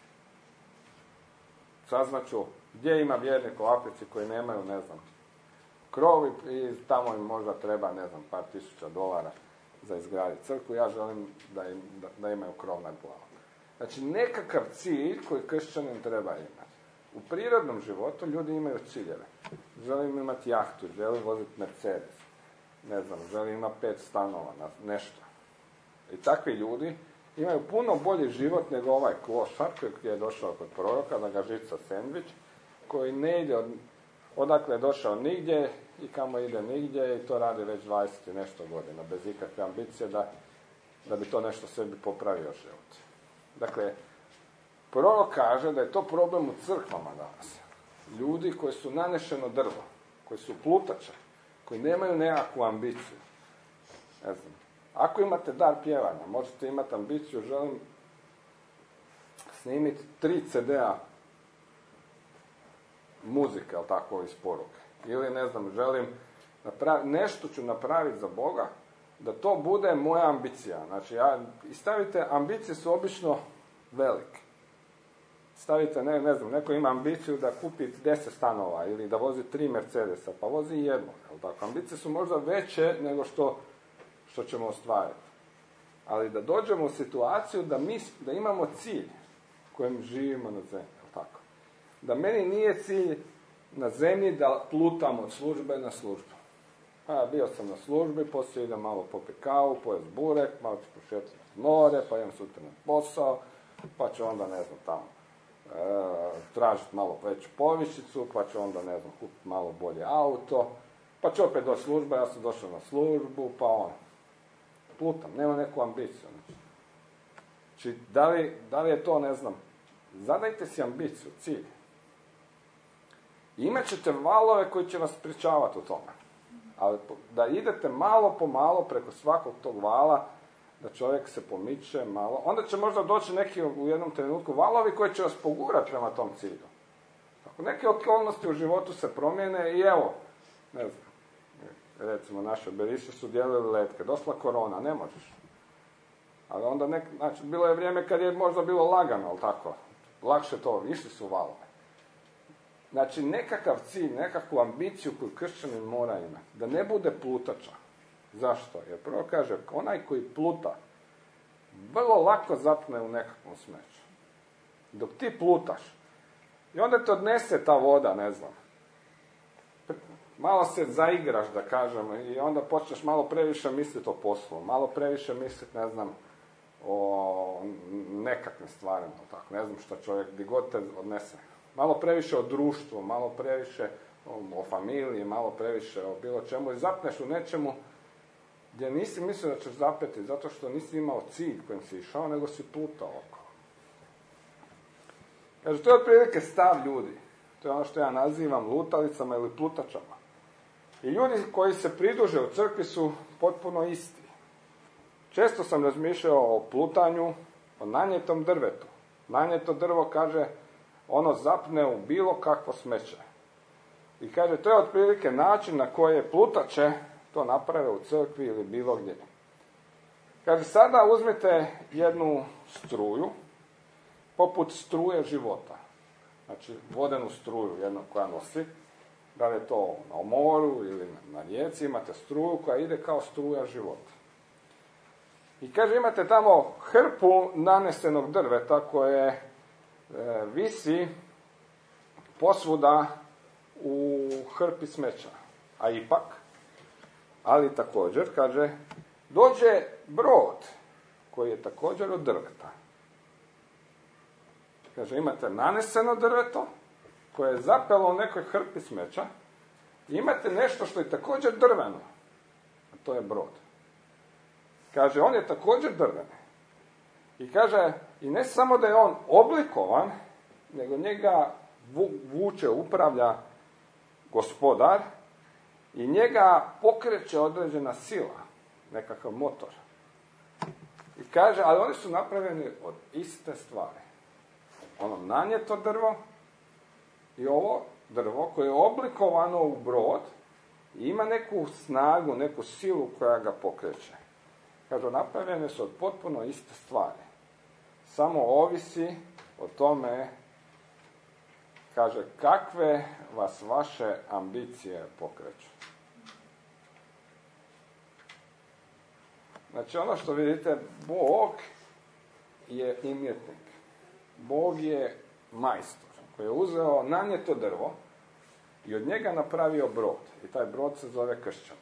Saznaću gdje ima vjernika u Africi koji nemaju, ne znam, krov i tamo im možda treba, ne znam, par tisuća dolara za izgraditi crkvu. Ja želim da, im, da, da imaju krov nad glavom. Znači, nekakav cilj koji kršćanin treba imati. U prirodnom životu ljudi imaju ciljeve. Želim imati jahtu, želim voziti Mercedes, ne znam, želim imati pet stanova, nešto. I takvi ljudi imaju puno bolji život nego ovaj klošar koji je došao kod proroka da ga žica sendvič, koji ne ide od, odakle je došao nigdje i kamo ide nigdje i to radi već dvadeset i nešto godina, bez ikakve ambicije da, da bi to nešto sebi popravio život. Dakle, prorok kaže da je to problem u crkvama danas. Ljudi koji su nanešeno drvo, koji su plutače, koji nemaju nekakvu ambiciju. Ne znam, ako imate dar pjevanja, možete imati ambiciju, želim snimiti tri ce de a muzike, ali tako, iz poruke. Ili, ne znam, želim napraviti, nešto ću napraviti za Boga, da to bude moja ambicija. Znači, ja, i stavite, ambicije su obično velike. Stavite, ne, ne znam, neko ima ambiciju da kupi deset stanova ili da vozi tri Mercedesa, pa vozi jednog. Tako, ambicije su možda veće nego što, što ćemo ostvariti. Ali da dođemo u situaciju da, mi, da imamo cilj kojim živimo na zemlji. Tako. Da meni nije cilj na zemlji da plutam od službe na službu. A, bio sam na službi, poslije idem malo popiti kavu, pojest burek, malo ću pošetiti na more, pa idem sutra na posao, pa ću onda, ne znam, tamo e, tražiti malo veću povišicu, pa ću onda, ne znam, kupiti malo bolje auto, pa ću opet do službe, ja sam došao na službu, pa on, plutam, nema neku ambiciju. Znači, da li, da li je to, ne znam, zadajte si ambiciju, cilj. Imat ćete valove koji će vas sprječavati u tome. Ali da idete malo po malo preko svakog tog vala, da čovjek se pomiče malo, onda će možda doći neki u jednom trenutku valovi koji će vas pogurati prema tom cilju. Ako neke okolnosti u životu se promijene i evo, ne znam, recimo naše beriše su dijelili letke, došla korona, ne možeš. Ali onda nek, znači, bilo je vrijeme kad je možda bilo lagano, ali tako, lakše to, išli su valove. Znači, nekakav cilj, nekakvu ambiciju koju kršćanin mora imati. Da ne bude plutača. Zašto? Jer prvo kaže, onaj koji pluta, vrlo lako zapne u nekakvom smeću. Dok ti plutaš, i onda te odnese ta voda, ne znam. Malo se zaigraš, da kažemo, i onda počneš malo previše misliti o poslu, malo previše misliti, ne znam, o nekakvim stvarima, tako, ne znam što čovjek, gdje god te odnese. Malo previše o društvu, malo previše o, o familiji, malo previše o bilo čemu i zapneš u nečemu gdje nisi mislio da ćeš zapeti zato što nisi imao cilj kojim si išao, nego si plutao oko. Kaže, to je otprilike stav ljudi. To je ono što ja nazivam lutalicama ili plutačama. I ljudi koji se pridruže u crkvi su potpuno isti. Često sam razmišljao o plutanju, o nanjetom drvetu. Nanjeto drvo, kaže, ono zapne u bilo kakvo smeće. I kaže, to je otprilike način na koji plutače to naprave u crkvi ili bilo gdje. Kaže, sada uzmite jednu struju, poput struje života. Znači, vodenu struju, jednu koja nosi, da li je to na moru ili na rijeci, imate struju koja ide kao struja života. I kaže, imate tamo hrpu nanesenog drveta koje e, visi posvuda u hrpi smeća. A ipak, ali također, kaže, dođe brod koji je također od drveta. Kaže, imate naneseno drveto koje je zapelo u nekoj hrpi smeća i imate nešto što je također drveno. A to je brod. Kaže, on je također drveni. I kaže, i ne samo da je on oblikovan, nego njega vuče, upravlja gospodar i njega pokreće određena sila, nekakav motor. I kaže, ali oni su napravljeni od iste stvari. Ono nanjeto drvo i ovo drvo koje je oblikovano u brod i ima neku snagu, neku silu koja ga pokreće. Kažu, napravljene su od potpuno iste stvari. Samo ovisi o tome, kaže, kakve vas vaše ambicije pokreću. Znači, ono što vidite, Bog je umjetnik. Bog je majstor koji je uzeo nanjeto drvo i od njega napravio brod. I taj brod se zove kršćanin.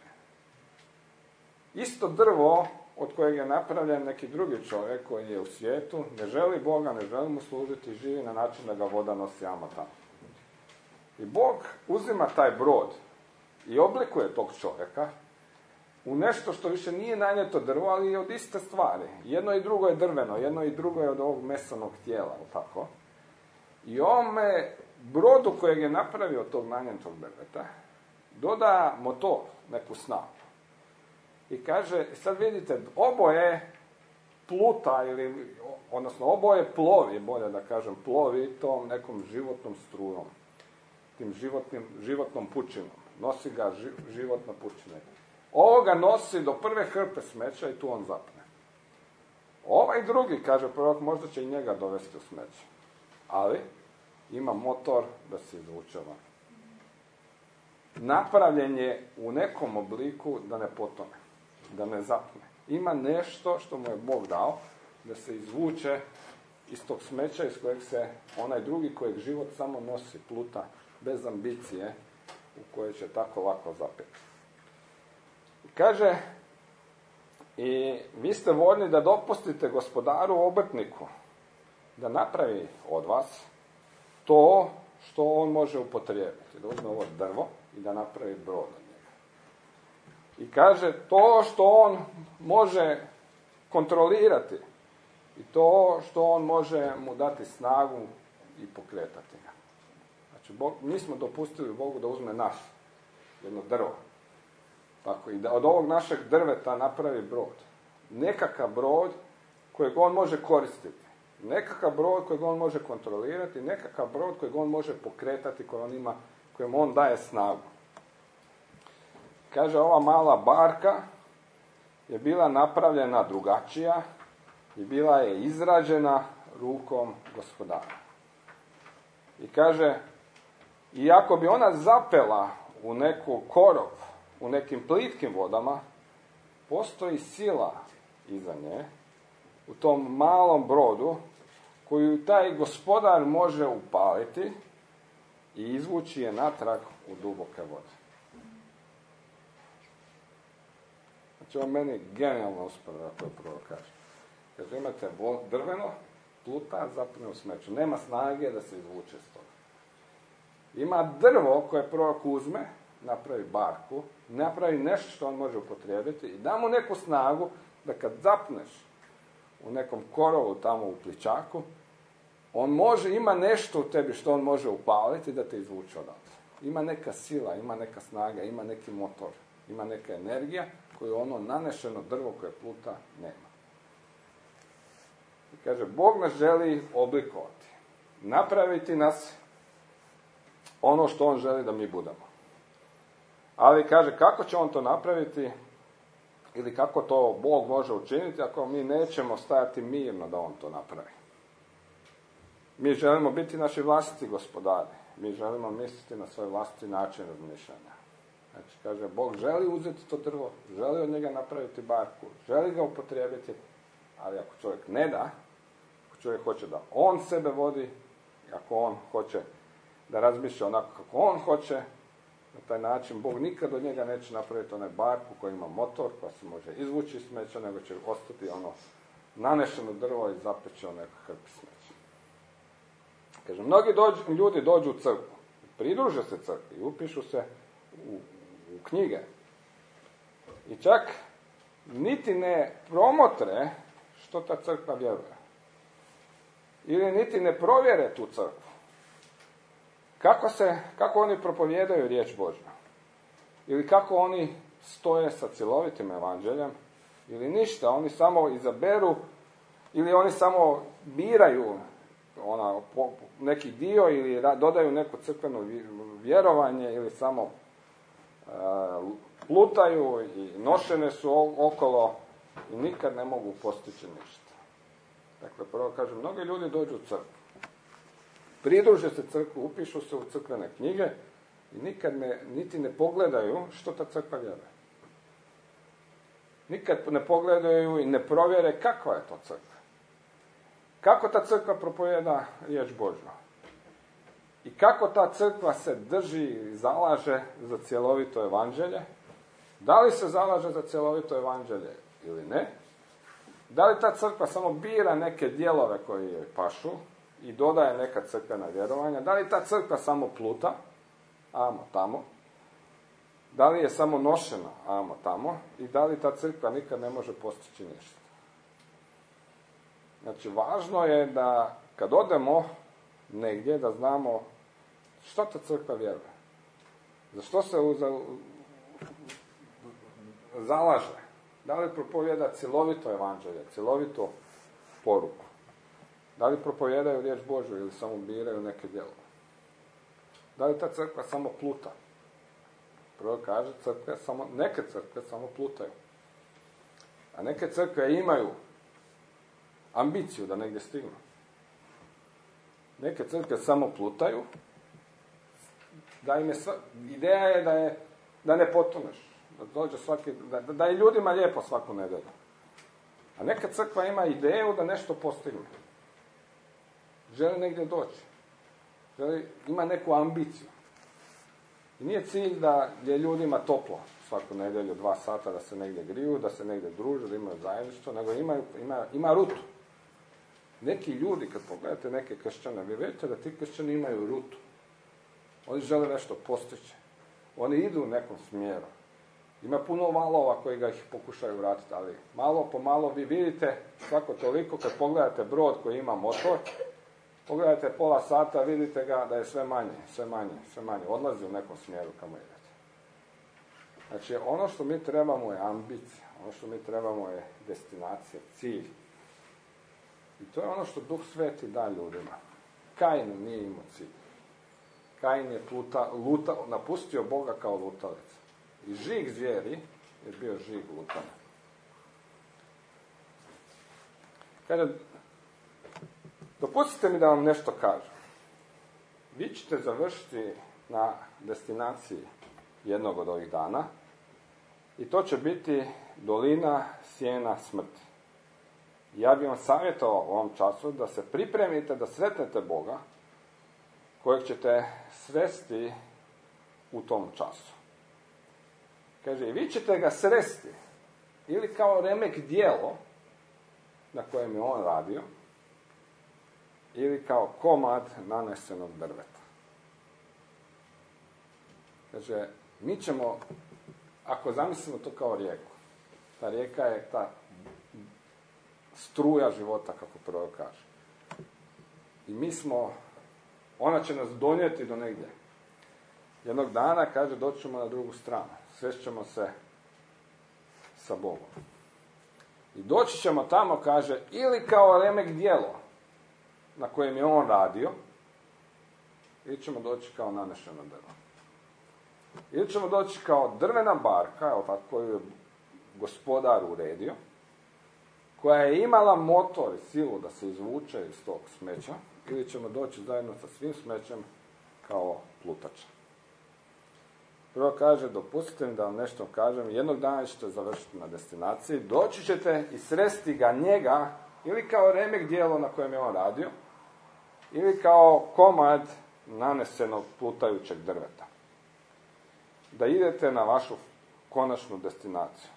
Isto drvo od kojeg je napravljen neki drugi čovjek koji je u svijetu, ne želi Boga, ne želi mu služiti, živi na način da ga voda nosi ama tamo. I Bog uzima taj brod i oblikuje tog čovjeka u nešto što više nije nanjeto drvo, ali je od iste stvari. Jedno i drugo je drveno, jedno i drugo je od ovog mesanog tijela, tako. I ovome brodu kojeg je napravio od tog nanjetog drveta, doda motor, neku snagu. I kaže, sad vidite, oboje pluta, ili, odnosno oboje plovi, bolje da kažem, plovi tom nekom životnom strujom, tim životnim, životnom pučinom. Nosi ga ži, životna pučina. Ovo ga nosi do prve hrpe smeća i tu on zapne. Ovaj drugi, kaže prorok, možda će i njega dovesti u smeće. Ali ima motor da se izvuče van. Napravljen je u nekom obliku da ne potone, da ne zapne. Ima nešto što mu je Bog dao da se izvuče iz tog smeća iz kojeg se onaj drugi kojeg život samo nosi, pluta, bez ambicije, u koje će tako lako zapeti. Kaže, i vi ste voljni da dopustite gospodaru obrtniku da napravi od vas to što on može upotrijebiti. Da uzme ovo drvo i da napravi brod od njega. I kaže, to što on može kontrolirati i to što on može mu dati snagu i pokretati ga. Znači, Bog, mi smo dopustili Bogu da uzme naš, jedno drvo. Tako, i da od ovog našeg drveta napravi brod. Nekakav brod kojeg on može koristiti. Nekakav brod kojeg on može kontrolirati. Nekakav brod kojeg on može pokretati kolonima kojem on daje snagu. Kaže, ova mala barka je bila napravljena drugačija i bila je izrađena rukom gospodara. I kaže, iako bi ona zapela u neku korov, u nekim plitkim vodama, postoji sila iza nje, u tom malom brodu, koju taj gospodar može upaliti i izvući je natrag u duboke vode. Znači, ovo meni genijalno usporedba koju prvo kaže. Kaže, imate drveno, pluta, zapne u smeću. Nema snage da se izvuče s toga. Ima drvo koje prorok uzme, napravi barku, napravi nešto što on može upotrijebiti i da mu neku snagu da kad zapneš u nekom korovu tamo u pličaku, on može, ima nešto u tebi što on može upaliti da te izvuče odatle. Ima neka sila, ima neka snaga, ima neki motor, ima neka energija koju ono nanešeno drvo koje pluta nema. I kaže, Bog nas želi oblikovati, napraviti nas ono što on želi da mi budemo. Ali kaže, kako će on to napraviti ili kako to Bog može učiniti ako mi nećemo stajati mirno da on to napravi. Mi želimo biti naši vlastiti gospodari. Mi želimo misliti na svoj vlastiti način razmišljanja. Znači, kaže, Bog želi uzeti to drvo, želi od njega napraviti barku, želi ga upotrijebiti, ali ako čovjek ne da, ako čovjek hoće da on sebe vodi, ako on hoće da razmišlja onako kako on hoće, na taj način Bog nikad od njega neće napraviti onaj barku koji ima motor, pa se može izvući iz smeća, nego će ostati ono nanešeno drvo i zapeće ono neko hrpi smeća. Kaže, mnogi dođu, ljudi dođu u crkvu, pridruže se crkvi i upišu se u, u knjige. I čak niti ne promotre što ta crkva vjeruje. Ili niti ne provjere tu crkvu. Kako se, kako oni propovijedaju riječ Božju? Ili kako oni stoje sa cjelovitim evanđeljem? Ili ništa, oni samo izaberu, ili oni samo biraju ona, po, neki dio, ili ra, dodaju neko crkveno vjerovanje, ili samo uh, plutaju i nošene su okolo i nikad ne mogu postići ništa. Dakle, prvo kažem, mnogi ljudi dođu u crkvu, pridruže se crkvu, upišu se u crkvene knjige i nikad ne, niti ne pogledaju što ta crkva vjeruje. Nikad ne pogledaju i ne provjere kakva je to crkva. Kako ta crkva propovijeda riječ Božju. I kako ta crkva se drži i zalaže za cjelovito evanđelje. Da li se zalaže za cjelovito evanđelje ili ne. Da li ta crkva samo bira neke dijelove koji joj pašu i dodaje neka crkvena vjerovanja. Da li ta crkva samo pluta, amo tamo. Da li je samo nošena, amo tamo. I da li ta crkva nikad ne može postići ništa. Znači, važno je da kad odemo negdje, da znamo što ta crkva vjeruje. Za što se uza, zalaže. Da li propovjeda cjelovito evanđelje, cjelovito poruku. Da li propovjedaju riječ Božju ili samo biraju neke dijelove. Da li ta crkva samo pluta. Prvo kaže, crkve samo, neke crkve samo plutaju. A neke crkve imaju ambiciju da negdje stignu. Neke crkve samo plutaju, da im je sva, ideja je da, je da ne potoneš, da dođe svaki, da, da je ljudima lijepo svaku nedjelju. A neka crkva ima ideju da nešto postigne. Želi negdje doći. Želi, ima neku ambiciju. I nije cilj da je ljudima toplo svaku nedjelju, dva sata, da se negdje griju, da se negdje druže, da imaju zajedništvo, nego imaju, ima, ima rutu. Neki ljudi, kad pogledate neke kršćane, vi vidite da ti kršćani imaju rutu. Oni žele nešto postići. Oni idu u nekom smjeru. Ima puno valova koji ga ih pokušaju vratiti, ali malo po malo vi vidite, svako toliko, kad pogledate brod koji ima motor, pogledajte pola sata, vidite ga da je sve manje, sve manje, sve manje. Odlazi u nekom smjeru kamo idete. Znači, ono što mi trebamo je ambicija. Ono što mi trebamo je destinacija, cilj. I to je ono što Duh Sveti da ljudima. Kain nije imao cilj. Kain je pluta, luta, napustio Boga kao lutalica. I žig zvijeri je bio žig lutanja. Kaže, dopustite mi da vam nešto kažem. Vi ćete završiti na destinaciji jednog od ovih dana i to će biti dolina sjena smrti. Ja bih vam savjetovao u ovom času da se pripremite da sretnete Boga kojeg ćete sresti u tom času. Kaže, i vi ćete ga sresti ili kao remek dijelo na kojem je on radio ili kao komad nanesenog drveta. Kaže, mi ćemo, ako zamislimo to kao rijeku, ta rijeka je ta struja života, kako prvo kaže. I mi smo, ona će nas donijeti do negdje. Jednog dana, kaže, doći ćemo na drugu stranu. Srešćemo se sa Bogom. I doći ćemo tamo, kaže, ili kao remek dijelo na kojem je on radio, ili ćemo doći kao nanešeno drvo. Ili ćemo doći kao drvena barka, koju je gospodar uredio, koja je imala motor i silu da se izvuče iz tog smeća, ili ćemo doći zajedno sa svim smećem kao plutača. Prvo kaže, dopustite mi da vam nešto kažem, jednog dana ćete završiti na destinaciji, doći ćete i sresti ga njega, ili kao remek dijelo na kojem je on radio, ili kao komad nanesenog plutajućeg drveta. Da idete na vašu konačnu destinaciju.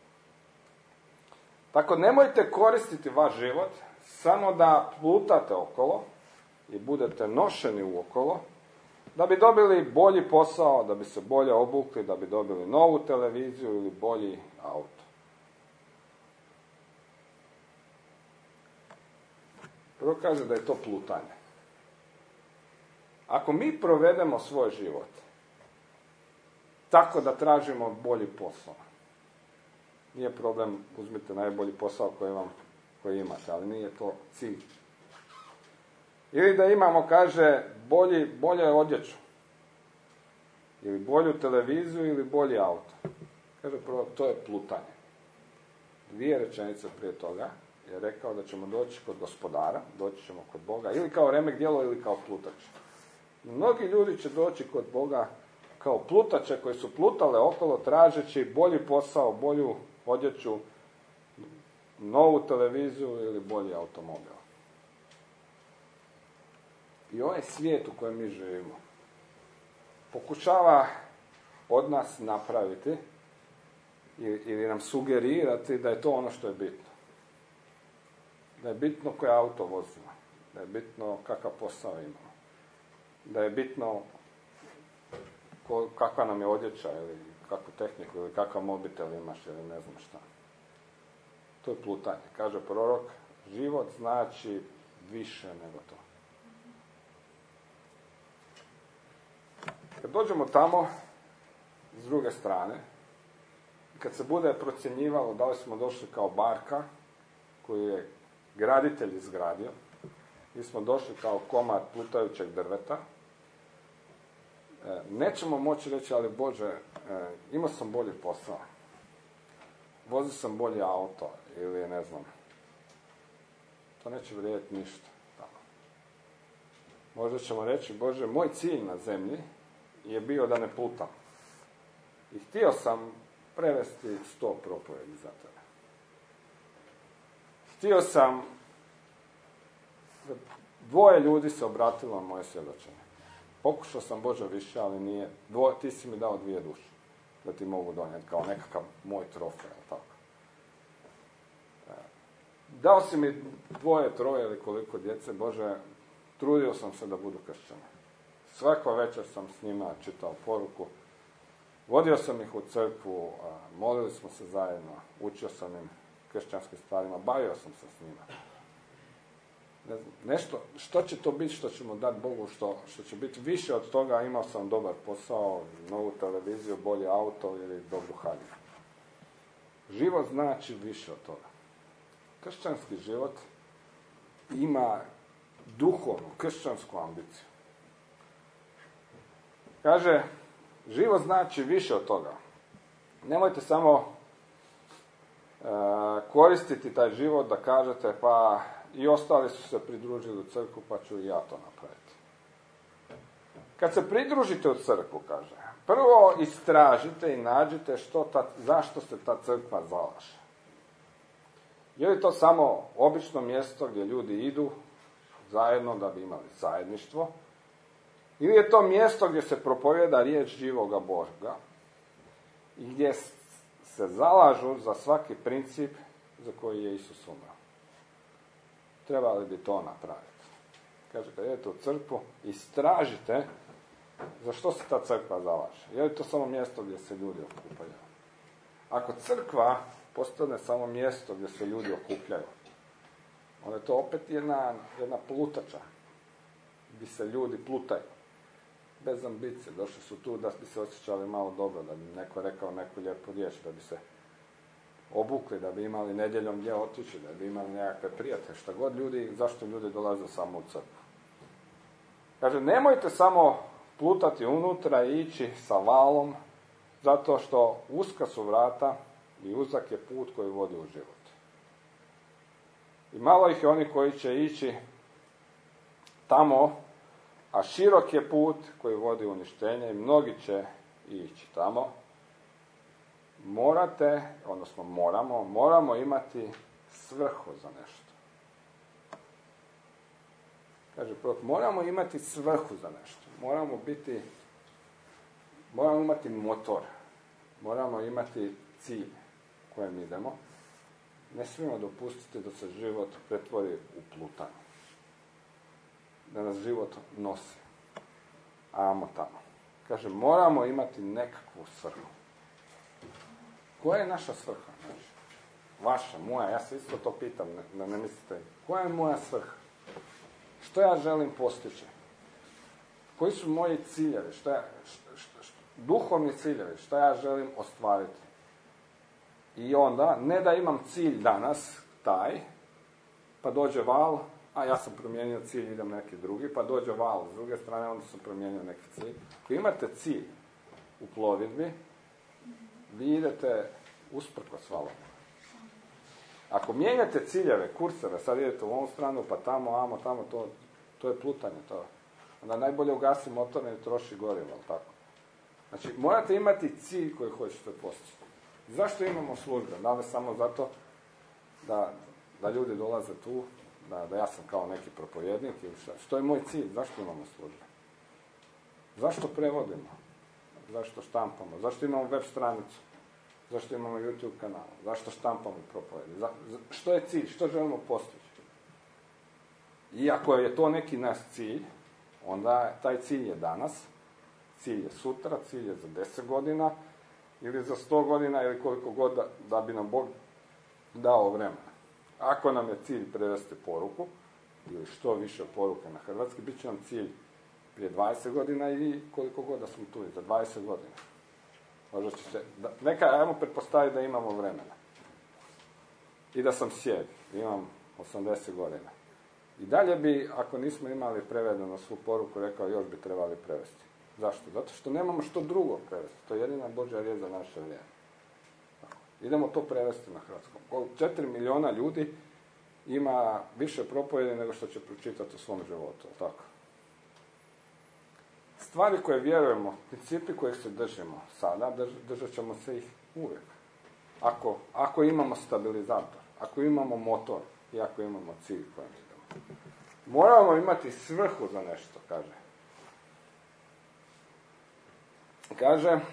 Tako nemojte koristiti vaš život samo da plutate okolo i budete nošeni uokolo, da bi dobili bolji posao, da bi se bolje obukli, da bi dobili novu televiziju ili bolji auto. Prvo kaže da je to plutanje. Ako mi provedemo svoj život tako da tražimo bolji posao, nije problem, uzmite najbolji posao koji, vam, koji imate, ali nije to cilj. Ili da imamo, kaže, bolji, bolje odjeću, ili bolju televiziju, ili bolji auto. Kaže, prvo, to je plutanje. dvije rečenice prije toga je rekao da ćemo doći kod gospodara, doći ćemo kod Boga, ili kao remek djelo, ili kao plutač. Mnogi ljudi će doći kod Boga kao plutače koji su plutale okolo tražeći bolji posao, bolju odjeću, novu televiziju ili bolji automobil. I ovaj svijet u kojem mi živimo pokušava od nas napraviti ili nam sugerirati da je to ono što je bitno. Da je bitno koje auto vozimo, da je bitno kakav posao imamo, da je bitno kakva nam je odjeća ili kakvu tehniku ili kakav mobitel imaš ili ne znam šta. To je plutanje. Kaže prorok, život znači više nego to. Kad dođemo tamo, s druge strane, kad se bude procjenjivalo da li smo došli kao barka koju je graditelj izgradio, mi smo došli kao komad plutajućeg drveta, nećemo moći reći, ali Bože, imao sam bolji posao, vozio sam bolji auto ili ne znam, to neće vrijediti ništa. Možda ćemo reći, Bože, moj cilj na zemlji je bio da ne plutam. I htio sam prevesti sto propovjedi za tebe. Htio sam, dvoje ljudi se obratilo na moje svjedočenje. Pokušao sam, Bože, više, ali nije. Dvoje, ti si mi dao dvije duše da ti mogu donijeti kao nekakav moj trofej. Tako. Dao si mi dvoje, troje ili koliko djece, Bože, trudio sam se da budu kršćani. Svaka večer sam s njima čitao poruku. Vodio sam ih u crkvu, molili smo se zajedno, učio sam im kršćanskim stvarima, bavio sam se s njima. Ne znam, nešto, što će to biti što ćemo dati Bogu, što, što će biti više od toga, imao sam dobar posao, novu televiziju, bolji auto ili dobru haljinu. Život znači više od toga. Kršćanski život ima duhovnu, kršćansku ambiciju. Kaže, život znači više od toga. Nemojte samo e, koristiti taj život da kažete, pa i ostali su se pridružili u crkvu, pa ću i ja to napraviti. Kad se pridružite u crkvu, kaže, prvo istražite i nađite što ta, zašto se ta crkva zalaže. Je li to samo obično mjesto gdje ljudi idu zajedno da bi imali zajedništvo? Ili je to mjesto gdje se propovjeda riječ živoga Boga i gdje se zalažu za svaki princip za koji je Isus umro? Trebali bi to napraviti. Kaže, kad idete u crkvu, istražite za što se ta crkva zalaže. Je li to samo mjesto gdje se ljudi okupljaju? Ako crkva postane samo mjesto gdje se ljudi okupljaju, onda je to opet jedna, jedna plutača, gdje se ljudi plutaju. Bez ambicije, došli su tu da bi se osjećali malo dobro, da bi neko rekao neku lijepu riječ, da bi se obukli, da bi imali nedjeljom gdje otići, da bi imali nekakve prijatelje, šta god ljudi, zašto ljudi dolaze samo u crkvu. Kaže, nemojte samo plutati unutra i ići sa valom, zato što uska su vrata i uzak je put koji vodi u život. I malo ih je oni koji će ići tamo, a širok je put koji vodi u uništenje i mnogi će ići tamo. Morate, odnosno moramo, moramo imati svrhu za nešto. Kaže, moramo imati svrhu za nešto. Moramo biti, moramo imati motor. Moramo imati cilj u kojem idemo. Ne smijemo dopustiti da se život pretvori u plutanje. Da nas život nosi. Amo tamo. Kaže, moramo imati nekakvu svrhu. Koja je naša svrha? Znači, vaša, moja, ja se isto to pitam, da ne, ne mislite. Koja je moja svrha? Što ja želim postići? Koji su moji ciljevi? Što ja, što, što, što, duhovni ciljevi? Što ja želim ostvariti? I onda, ne da imam cilj danas, taj, pa dođe val, a ja sam promijenio cilj, idem neki drugi, pa dođe val, s druge strane, onda sam promijenio neki cilj. Ako imate cilj u plovidbi, vi idete usprkos valom. Ako mijenjate ciljeve, kurseve, sad idete u ovu stranu, pa tamo, amo, tamo, to, to je plutanje. To. Onda najbolje ugasi motor i troši gorivo, ali tako. Znači, morate imati cilj koji hoćete postići. Zašto imamo službe? Da li samo zato da, da ljudi dolaze tu, da, da ja sam kao neki propovednik ili šta? Što je moj cilj? Zašto imamo službe? Zašto prevodimo? Zašto štampamo? Zašto imamo web stranicu? Zašto imamo YouTube kanal? Zašto štampamo propovedi? Za, za, što je cilj? Što želimo postići? I ako je to neki naš cilj, onda taj cilj je danas, cilj je sutra, cilj je za deset godina, ili za sto godina, ili koliko god da, da bi nam Bog dao vremena. Ako nam je cilj prevesti poruku, ili što više poruke na hrvatski, bit će nam cilj prije dvadeset godina i koliko god da smo tu, za dvadeset godina. Možda će se, da, neka, ajmo pretpostaviti da imamo vremena. I da sam sjed, imam osamdeset godina. I dalje bi, ako nismo imali prevedeno svu poruku, rekao još bi trebali prevesti. Zašto? Zato što nemamo što drugo prevesti. To je jedina Božja riječ za naše vrijeme. Idemo to prevesti na hrvatskom. Četiri milijuna ljudi ima više propovjedi nego što će pročitati u svom životu. Tako. Stvari koje vjerujemo, principi kojih se držimo sada, drž, držat ćemo se ih uvijek. Ako, ako imamo stabilizator, ako imamo motor i ako imamo cilj kojem idemo. Moramo imati svrhu za nešto, kaže. Kaže, e,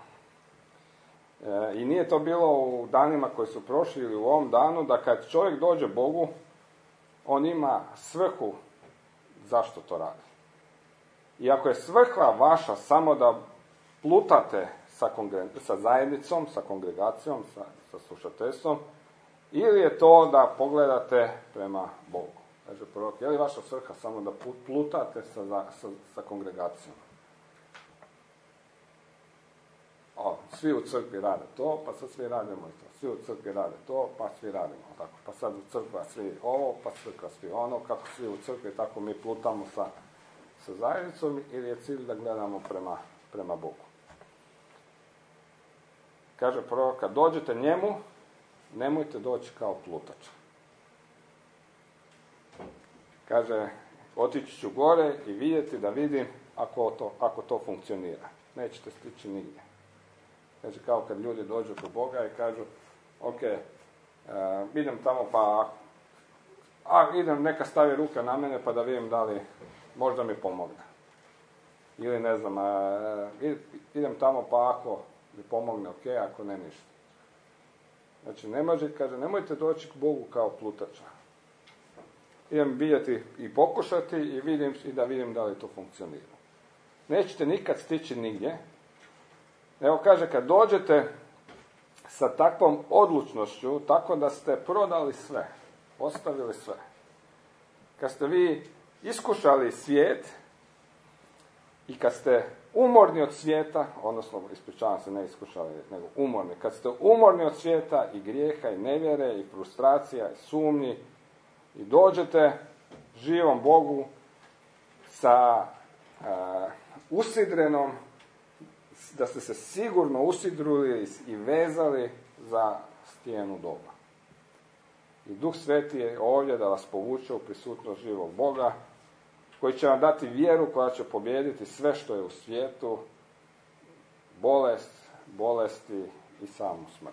i nije to bilo u danima koji su prošli ili u ovom danu, da kad čovjek dođe Bogu, on ima svrhu zašto to radi. I ako je svrha vaša samo da plutate sa, kongre- sa zajednicom, sa kongregacijom, sa, sa slušateljstvom, ili je to da pogledate prema Bogu. Kaže prorok, je li vaša svrha samo da plutate sa, sa, sa kongregacijom? O, svi u crkvi rade to, pa sad svi radimo to. Svi u crkvi rade to, pa svi radimo tako. Pa sad u crkva svi ovo, pa crkva svi ono. Kako svi u crkvi, tako mi plutamo sa, sa zajednicom, ili je cilj da gledamo prema, prema Bogu. Kaže prorok, kad dođete njemu, nemojte doći kao plutač. Kaže, otići ću gore i vidjeti da vidim ako to, ako to funkcionira. Nećete stići nigdje. Znači, kao kad ljudi dođu kod Boga i kažu, ok, uh, idem tamo pa, a idem, neka stavi ruke na mene pa da vidim da li možda mi pomogne. Ili ne znam, uh, idem tamo pa ako mi pomogne, ok, ako ne ništa. Znači, ne može, kaže, nemojte doći k Bogu kao plutača. Idem vidjeti i pokušati i vidim i da vidim da li to funkcionira. Nećete nikad stići nigdje. Evo kaže, kad dođete sa takvom odlučnošću, tako da ste prodali sve, ostavili sve. Kad ste vi iskušali svijet i kad ste umorni od svijeta, odnosno, ispričavam se, ne iskušali, nego umorni. Kad ste umorni od svijeta i grijeha i nevjere i frustracija i sumnji i dođete živom Bogu sa uh, usidrenom, da ste se sigurno usidruli i vezali za stijenu doba. I Duh Sveti je ovdje da vas povuče u prisutnost živog Boga, koji će vam dati vjeru koja će pobijediti sve što je u svijetu, bolest, bolesti i samu smrt.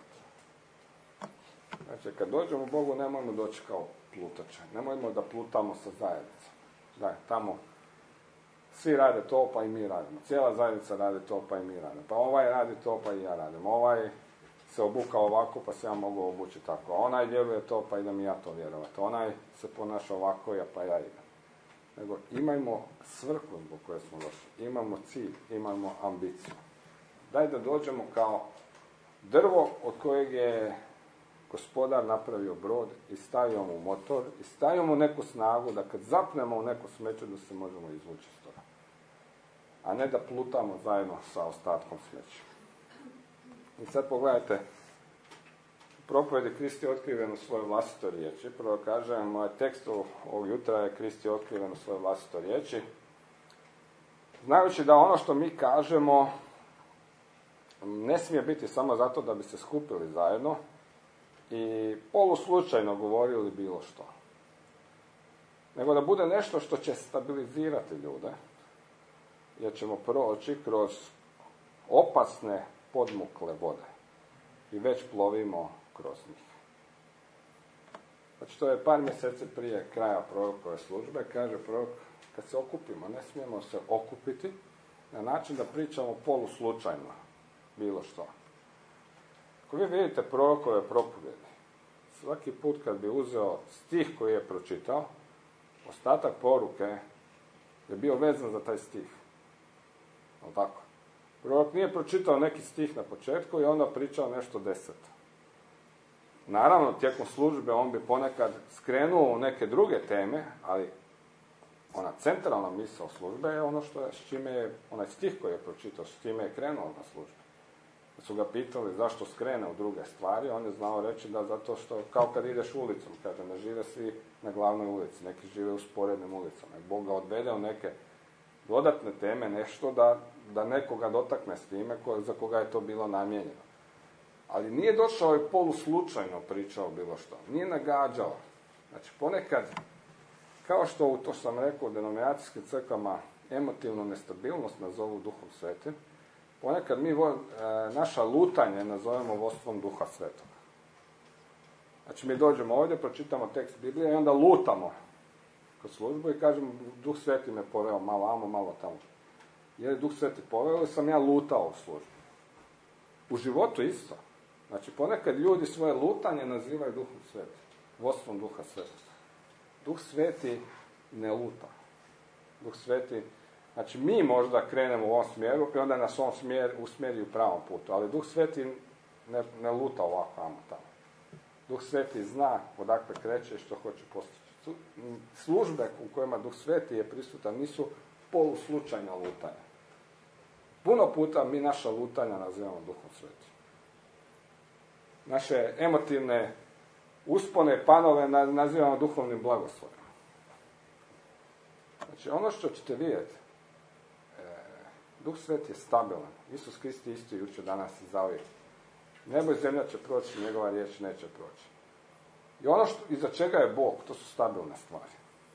Znači, kad dođemo Bogu, nemojmo doći kao plutače. Nemojmo da plutamo sa zajednicom. Da, tamo svi rade to, pa i mi radimo. Cijela zajednica radi to, pa i mi radimo. Pa ovaj radi to, pa i ja radim. Ovaj se obuka ovako, pa se ja mogu obući tako. A onaj vjeruje to, pa idem i ja to vjerovati. Onaj se ponaša ovako, ja pa ja idem. Nego imajmo svrhu zbog koje smo došli. Imamo cilj, imamo ambiciju. Daj da dođemo kao drvo od kojeg je Gospodar napravio brod i stavio mu motor i stavio mu neku snagu da kad zapnemo u neku smeću da se možemo izvući iz toga. A ne da plutamo zajedno sa ostatkom smeća. I sad pogledajte, u propovjedi Krist je otkriven u svojoj vlastitoj riječi. Prvo kažem, moj tekst ovog jutra je Krist je otkriven u svojoj vlastitoj riječi. Znajući da ono što mi kažemo ne smije biti samo zato da bi se skupili zajedno, i poluslučajno govorili bilo što. Nego da bude nešto što će stabilizirati ljude, jer ćemo proći kroz opasne podmukle vode i već plovimo kroz njih. Znači, to je par mjeseci prije kraja prorokove službe, kaže prorok, kad se okupimo, ne smijemo se okupiti na način da pričamo poluslučajno bilo što. Ako vi vidite prorokove propovjedi, svaki put kad bi uzeo stih koji je pročitao, ostatak poruke je bio vezan za taj stih. No, tako. Prorok nije pročitao neki stih na početku i onda pričao nešto deseto. Naravno, tijekom službe on bi ponekad skrenuo u neke druge teme, ali ona centralna misao službe je ono što je, s čime je, onaj stih koji je pročitao, s čime je krenuo na službu. Kad su ga pitali zašto skrene u druge stvari, on je znao reći da zato što, kao kad ideš ulicom, kaže, ne žive svi na glavnoj ulici, neki žive u sporednim ulicama. I Bog ga odvede u neke dodatne teme, nešto da, da nekoga dotakne s time ko, za koga je to bilo namijenjeno. Ali nije došao i poluslučajno pričao bilo što. Nije nagađao. Znači, ponekad, kao što u to sam rekao, u denominacijskim crkvama emotivnu nestabilnost nazovu Duhom Svetim, ponekad mi vo, e, naša lutanje nazovemo vodstvom Duha Svetog. Znači, mi dođemo ovdje, pročitamo tekst Biblije i onda lutamo kod službu i kažemo, Duh Sveti me poveo malo amo, malo tamo. Jer je Duh Sveti poveo ili sam ja lutao u službu. U životu isto. Znači, ponekad ljudi svoje lutanje nazivaju Duhom Svetim, vodstvom Duha Svetog. Duh Sveti ne luta. Duh Sveti, znači mi možda krenemo u ovom smjeru i onda nas on smjer, usmjeri u pravom putu, ali Duh Sveti ne, ne luta ovako amo tamo. Duh Sveti zna odakle kreće i što hoće postići. Službe u kojima Duh Sveti je prisutan nisu poluslučajna lutanja. Puno puta mi naša lutanja nazivamo Duhom Svetim. Naše emotivne uspone, panove nazivamo duhovnim blagoslovom. Znači, ono što ćete vidjeti, e, Duh Sveti je stabilan. Isus Krist je isti jučer, danas i zauvijek. Nebo i zemlja će proći, njegova riječ neće proći. I ono što, iza čega je Bog, to su stabilne stvari.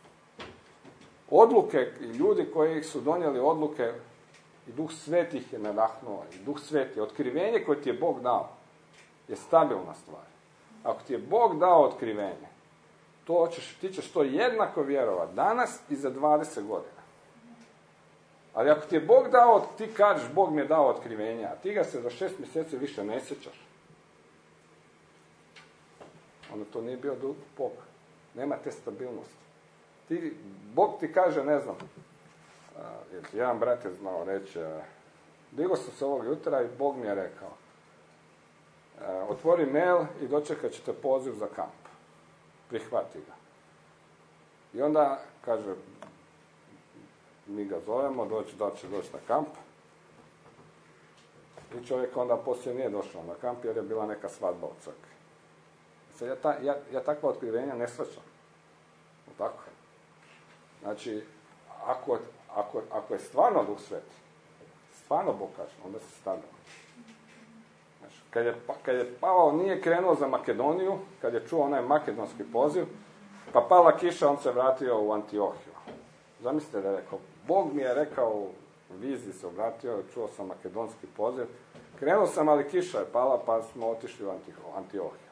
Odluke i ljudi koji su donijeli odluke, i Duh Sveti ih je nadahnuo, i Duh Sveti, otkrivenje koje ti je Bog dao, je stabilna stvar. Ako ti je Bog dao otkrivenje, to ćeš, ti ćeš to jednako vjerovati danas i za dvadeset godina. Ali ako ti je Bog dao, ti kažeš Bog mi je dao otkrivenje, a ti ga se za šest mjeseci više ne sjećaš, onda to nije bio duh Bog. Nema te stabilnosti. Ti, Bog ti kaže, ne znam, uh, jedan brat je znao reći, uh, digao sam se ovog jutra i Bog mi je rekao, uh, otvori mail i dočekat ćete poziv za kamp. Prihvati ga. I onda, kaže, mi ga zovemo, doći, doći, doći na kamp. I čovjek onda poslije nije došao na kamp jer je bila neka svadba u crkvi. Sad ja, ta, ja, ja takva otkrivenja ne shvaćam. Tako. Znači, ako, ako, ako je stvarno Duh Sveti, stvarno Bog kaže, onda se stavlja. Znači, kad je, kad je Pavao nije krenuo za Makedoniju, kad je čuo onaj makedonski poziv, pa pala kiša, on se vratio u Antiohiju. Zamislite da je rekao, Bog mi je rekao, u viziji se obratio, čuo sam makedonski poziv, krenuo sam, ali kiša je pala, pa smo otišli u Antiohiju.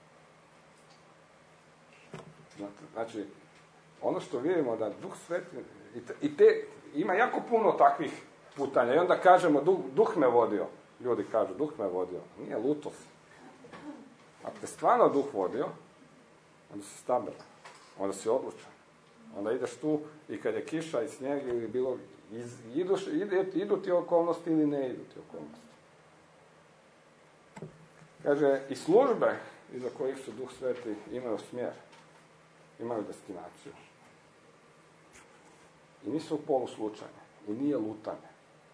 Znači, ono što vidimo da Duh Sveti, i te, i te, ima jako puno takvih putanja, i onda kažemo, duh, duh me vodio. Ljudi kažu, duh me vodio. Nije, luto si. Ako te stvarno duh vodio, onda si stabilan, onda si odlučan. Onda ideš tu i kad je kiša i snijeg ili bilo, iz, iduš, ide, idu ti okolnosti ili ne idu ti okolnosti. Kaže, i službe iza kojih su Duh Sveti imaju smjer, imaju destinaciju. I nisu poluslučajne, i nije lutanje.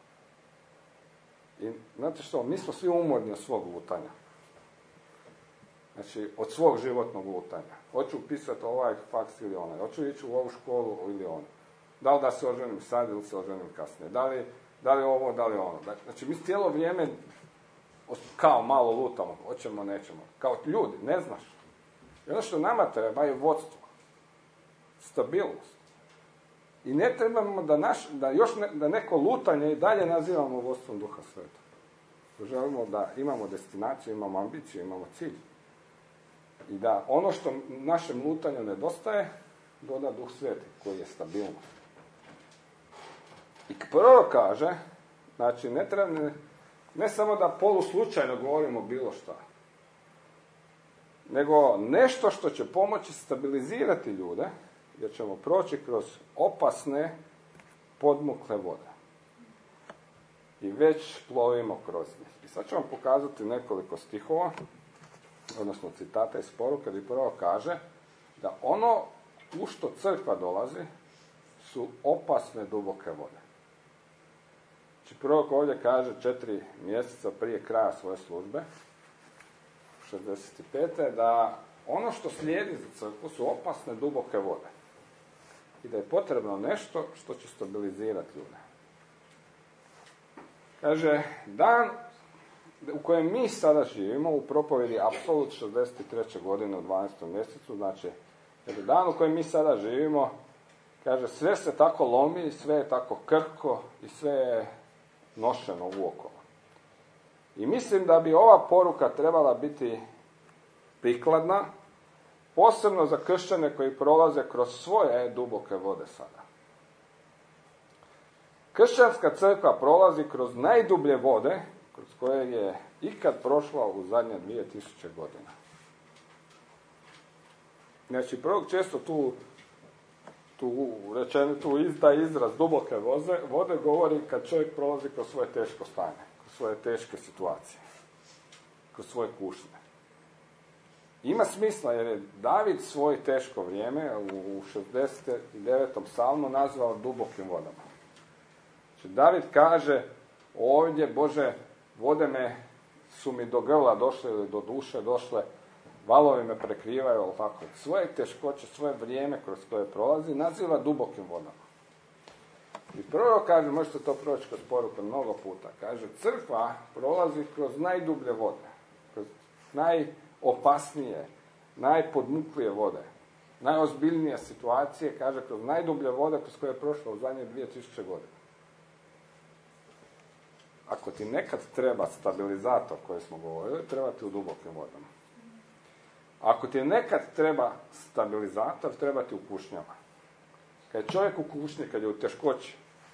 I znate što, mi smo svi umorni od svog lutanja. Znači, od svog životnog lutanja. Hoću upisati ovaj faks ili onaj, hoću ići u ovu školu ili ono. Da li da se oženim sad ili se oženim kasnije. Da li, da li ovo, da li ono. Znači, mi cijelo vrijeme kao malo lutamo, hoćemo, nećemo. Kao ljudi, ne znaš. I ono što nama treba je vodstvo. Stabilnost. I ne trebamo da, naš, da još ne, da neko lutanje i dalje nazivamo vodstvom Duha Svetog. Želimo da imamo destinaciju, imamo ambiciju, imamo cilj. I da ono što našem lutanju nedostaje, doda Duh Sveti, koji je stabilnost. I prorok kaže, znači ne treba, ne, ne samo da poluslučajno govorimo bilo šta, nego nešto što će pomoći stabilizirati ljude, jer ćemo proći kroz opasne podmukle vode. I već plovimo kroz njih. I sad ću vam pokazati nekoliko stihova, odnosno citata iz poruke, gdje prvo kaže da ono u što crkva dolazi su opasne duboke vode. Znači prorok ovdje kaže četiri mjeseca prije kraja svoje službe, šezdeset pete da ono što slijedi za crkvu su opasne duboke vode. I da je potrebno nešto što će stabilizirati ljude. Kaže, dan u kojem mi sada živimo, u propovjedi Apsolut šezdeset treće godine u dvanaestom mjesecu, znači, kaže, dan u kojem mi sada živimo, kaže, sve se tako lomi, sve je tako krhko i sve je nošeno uokolo. I mislim da bi ova poruka trebala biti prikladna, posebno za kršćane koji prolaze kroz svoje duboke vode sada. Kršćanska crkva prolazi kroz najdublje vode, kroz koje je ikad prošla u zadnje dvije tisuće godina. Znači, prorok često tu, tu rečeno, tu taj izraz duboke voze, vode govori kad čovjek prolazi kroz svoje teško stanje, kroz svoje teške situacije, kroz svoje kušnje. Ima smisla jer je David svoje teško vrijeme u šezdeset devetom psalmu nazvao dubokim vodama. Znači, David kaže ovdje, Bože, vode me su mi do grla došle ili do duše došle, valovi me prekrivaju, ali tako. Svoje teškoće, svoje vrijeme kroz koje prolazi, naziva dubokim vodama. I prvo kaže, možete to proći kroz poruku mnogo puta, kaže, crkva prolazi kroz najdublje vode, kroz najopasnije, najpodmuklije vode, najozbiljnije situacije, kaže, kroz najdublje vode kroz koje je prošlo u zadnje dvije tisuće godina. Ako ti nekad treba stabilizator, koji smo govorili, treba ti u dubokim vodama. Ako ti nekad treba stabilizator, treba ti u kušnjama. Kad je čovjek u kušnji, kad je u teškoći,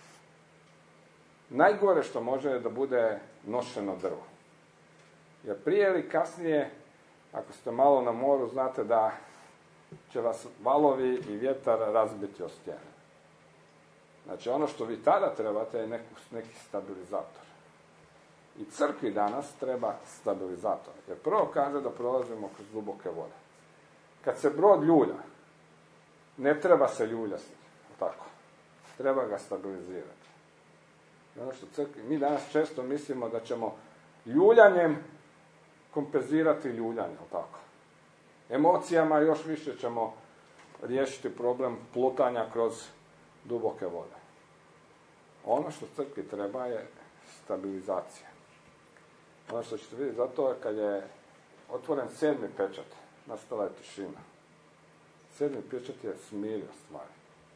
najgore što može je da bude nošeno drvo. Jer prije ili kasnije, ako ste malo na moru, znate da će vas valovi i vjetar razbiti o stijene. Znači, ono što vi tada trebate je neku, neki stabilizator. I crkvi danas treba stabilizator. Jer prvo kaže da prolazimo kroz duboke vode. Kad se brod ljulja, ne treba se ljuljati. Tako. Treba ga stabilizirati. I ono što crkvi, mi danas često mislimo da ćemo ljuljanjem kompenzirati ljuljanje. Tako. Emocijama još više ćemo riješiti problem plutanja kroz duboke vode. Ono što crkvi treba je stabilizacija. Ono što ćete vidjeti, zato je kad je otvoren sedmi pečat, nastala je tišina. Sedmi pečat je smirio stvari.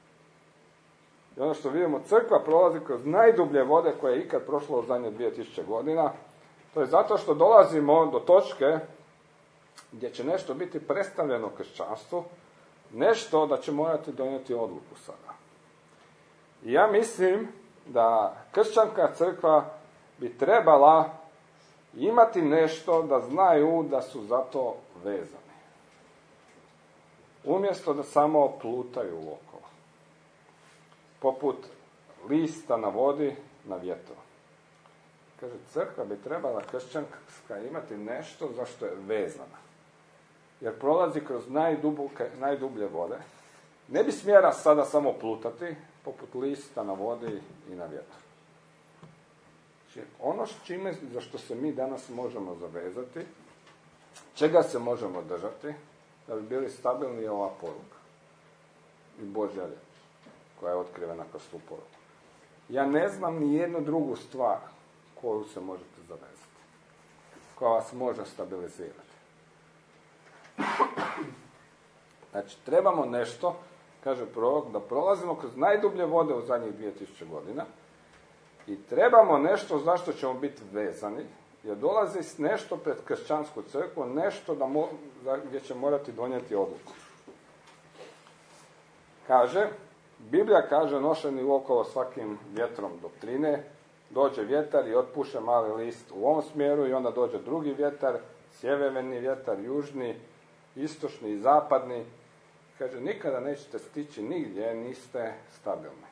I ono što vidimo, crkva prolazi kroz najdublje vode koje je ikad prošlo u zadnje dvije tisuće godina. To je zato što dolazimo do točke gdje će nešto biti predstavljeno kršćanstvu, nešto da će morati donijeti odluku sada. I ja mislim da kršćanska crkva bi trebala imati nešto da znaju da su za to vezani. Umjesto da samo plutaju okolo. Poput lista na vodi na vjetru. Kaže, crkva bi trebala kršćanska imati nešto za što je vezana. Jer prolazi kroz najdubuke, najdublje vode. Ne bi smjela sada samo plutati, poput lista na vodi i na vjetru. Znači, ono čime, za što se mi danas možemo zavezati, čega se možemo držati, da bi bili stabilni, je ova poruka. I Božja riječ, koja je otkrivena kroz tu poruku. Ja ne znam ni jednu drugu stvar koju se možete zavezati. koja vas može stabilizirati. Znači, trebamo nešto, kaže prorok, da prolazimo kroz najdublje vode u zadnjih dvije tisuće godina i trebamo nešto zašto ćemo biti vezani, jer dolazi nešto pred kršćansku crkvu, nešto da mo, gdje će morati donijeti odluku. Kaže, Biblija kaže, nošeni okolo svakim vjetrom doktrine, dođe vjetar i otpuše mali list u ovom smjeru i onda dođe drugi vjetar, sjeverni vjetar, južni, istočni i zapadni. Kaže, nikada nećete stići nigdje, niste stabilni.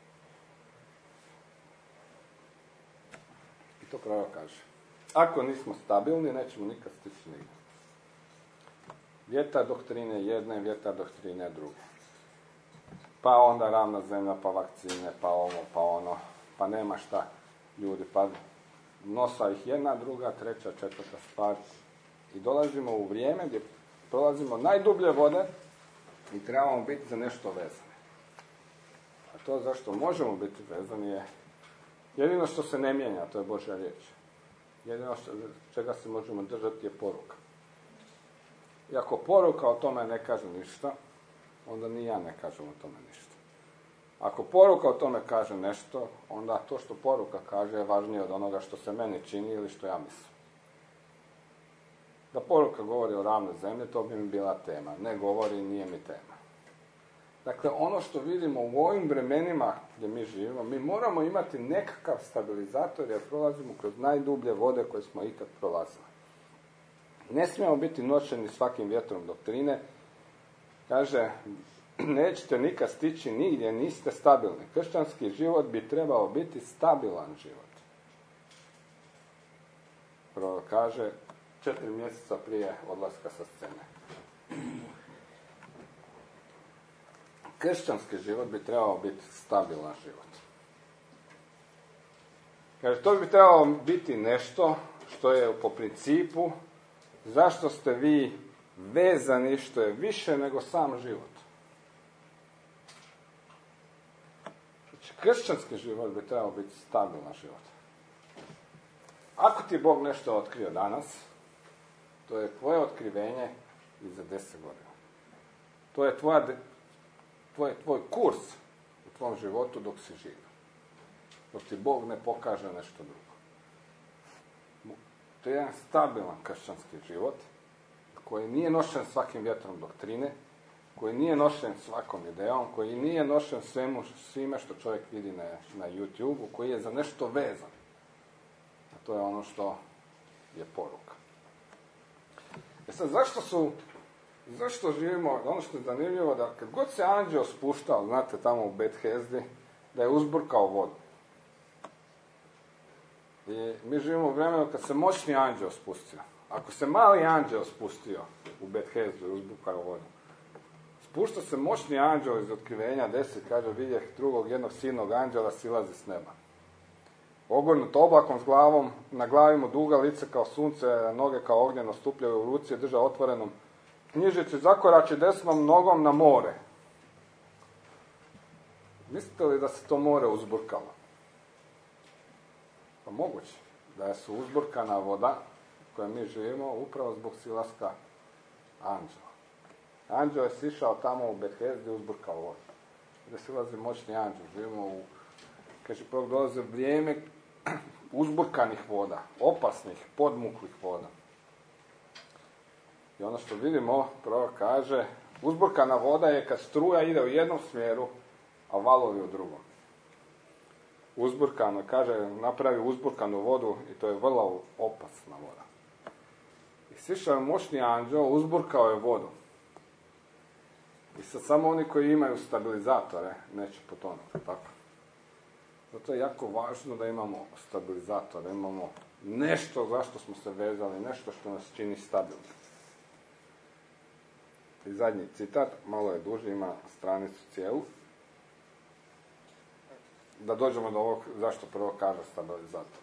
I to pravo kaže. Ako nismo stabilni, nećemo nikad stići nigdje. Vjetar doktrine jedne, vjetar doktrine druge. Pa onda ravna zemlja, pa vakcine, pa ovo, pa ono, pa nema šta ljudi, pa nosa ih jedna, druga, treća, četvrta stvar. I dolazimo u vrijeme gdje prolazimo najdublje vode i trebamo biti za nešto vezani. A to zašto možemo biti vezani je jedino što se ne mijenja, to je Božja riječ. Jedino što, čega se možemo držati je poruka. I ako poruka o tome ne kaže ništa, onda ni ja ne kažem o tome ništa. Ako poruka o tome kaže nešto, onda to što poruka kaže je važnije od onoga što se meni čini ili što ja mislim. Da poruka govori o ravnoj zemlji, to bi mi bila tema. Ne govori, nije mi tema. Dakle, ono što vidimo u ovim vremenima gdje mi živimo, mi moramo imati nekakav stabilizator jer prolazimo kroz najdublje vode koje smo ikad prolazili. Ne smijemo biti nošeni svakim vjetrom doktrine. Kaže, nećete nikad stići nigdje, niste stabilni. Kršćanski život bi trebao biti stabilan život. Prvo kaže, četiri mjeseca prije odlaska sa scene. Kršćanski život bi trebao biti stabilan život. Kaže, to bi trebalo biti nešto što je po principu zašto ste vi vezani, što je više nego sam život. Znači, kršćanski život bi trebao biti stabilan život. Ako ti Bog nešto otkrio danas, to je tvoje otkrivenje i za deset godina. To je tvoja, tvoj, tvoj kurs u tvom životu dok si živ. Dok ti Bog ne pokaže nešto drugo. To je jedan stabilan kršćanski život koji nije nošen svakim vjetrom doktrine, koji nije nošen svakom idejom, koji nije nošen svemu, svime što čovjek vidi na, na YouTube-u, koji je za nešto vezan. A to je ono što je poruka. E sad, zašto su, zašto živimo, ono što je zanimljivo, da kad god se anđeo spuštao, znate, tamo u Bethesdi, da je uzburkao vodu. I mi živimo u vremenu kad se moćni anđeo spustio. Ako se mali anđeo spustio u Bethesdu i uzburkao vodu, spušta se moćni anđeo iz Otkrivenja deset, kaže, vidjeh drugog jednog silnog anđela silazi s neba. Ogornut oblakom s glavom, na glavi mu duga, lice kao sunce, noge kao ognjeno, stupljeve u ruci, drža otvorenom knjižicu, zakorači desnom nogom na more. Mislite li da se to more uzburkalo? Pa moguće da su uzburkana voda koja mi živimo upravo zbog silaska anđela. Anđel je sišao tamo u Bethesdi i uzburkao vodu. Gdje silazi moćni anđel. Živimo u, kaže, prvo dolaze vrijeme uzburkanih voda, opasnih, podmuklih voda. I ono što vidimo, prvo kaže, uzburkana voda je kad struja ide u jednom smjeru, a valovi u drugom. Uzburkano, kaže, napravi uzburkanu vodu i to je vrlo opasna voda. I sišao je moćni anđel, uzburkao je vodu. I sad samo oni koji imaju stabilizatore neće potonuti, tako? Zato je jako važno da imamo stabilizatore, imamo nešto zašto smo se vezali, nešto što nas čini stabilnim. I zadnji citat, malo je duži, ima stranicu cijelu. Da dođemo do ovog, zašto prvo kaže stabilizator.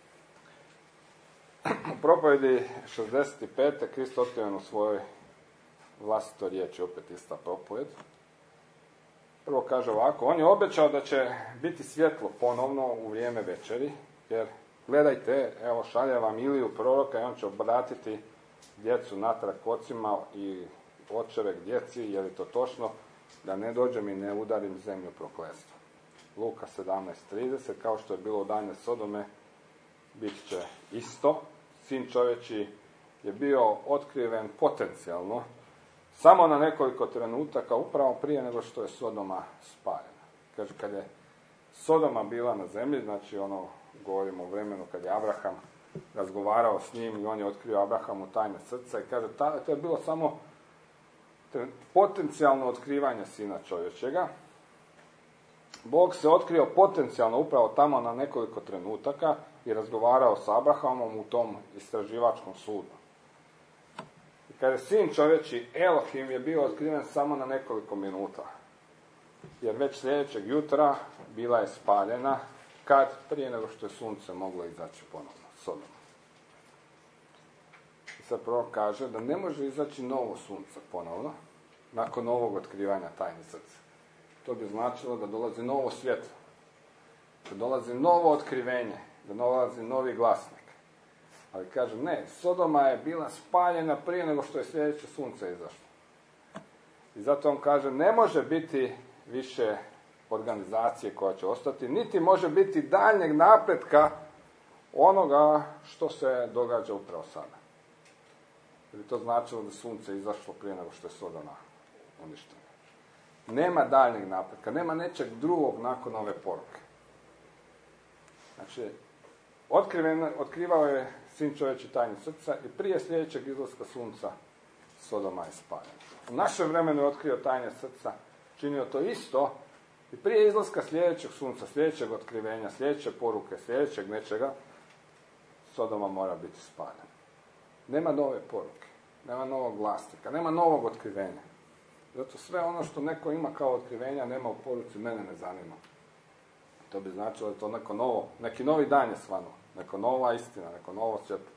U propovjedi šezdeset pete Krist otkriven u svojoj vlastitoj riječi, opet ista propovjed. Prvo kaže ovako, on je obećao da će biti svjetlo ponovno u vrijeme večeri, jer gledajte, evo šalje vam Iliju proroka i on će obratiti djecu natrag ocima i očeve k djeci, je li to točno, da ne dođem i ne udarim zemlju prokletstva. Luka sedamnaest trideset, kao što je bilo u dane Sodome, bit će isto. Sin čovječi je bio otkriven potencijalno samo na nekoliko trenutaka, upravo prije nego što je Sodoma spaljena. Kaže, kad je Sodoma bila na zemlji, znači ono, govorimo o vremenu kad je Abraham razgovarao s njim i on je otkrio Abrahamu tajne srca i kaže, ta, to je bilo samo potencijalno otkrivanje sina čovječega. Bog se otkrio potencijalno upravo tamo na nekoliko trenutaka i razgovarao s Abrahamom u tom istraživačkom sudu. I kaže, sin čovječi, Elohim, je bio otkriven samo na nekoliko minuta. Jer već sljedećeg jutra bila je spaljena, kad? Prije nego što je sunce moglo izaći ponovno, Sodoma. I sad prorok kaže da ne može izaći novo sunce ponovno, nakon novog otkrivanja tajne srca. To bi značilo da dolazi novo svjetlo, da dolazi novo otkrivenje, da dolazi novi glasnik. Ali kaže, ne, Sodoma je bila spaljena prije nego što je sljedeće sunce izašlo. I zato on kaže, ne može biti više organizacije koja će ostati, niti može biti daljnjeg napretka onoga što se događa upravo sada. Jer bi to značilo da sunce izašlo prije nego što je Sodoma uništena. Nema daljnjeg napretka, nema nečeg drugog nakon ove poruke. Znači, otkrivao je sin čovječi tajne srca i prije sljedećeg izlaska sunca Sodoma je spaljena. U našem vremenu je otkrio tajne srca, činio to isto i prije izlaska sljedećeg sunca, sljedećeg otkrivenja, sljedeće poruke, sljedećeg nečega, Sodoma mora biti spaljena. Nema nove poruke, nema novog glasnika, nema novog otkrivenja. Zato sve ono što neko ima kao otkrivenja nema u poruci, mene ne zanima. To bi značilo da je to neko novo, neki novi dan je svanuo, neko nova istina, neko novo svjetlo.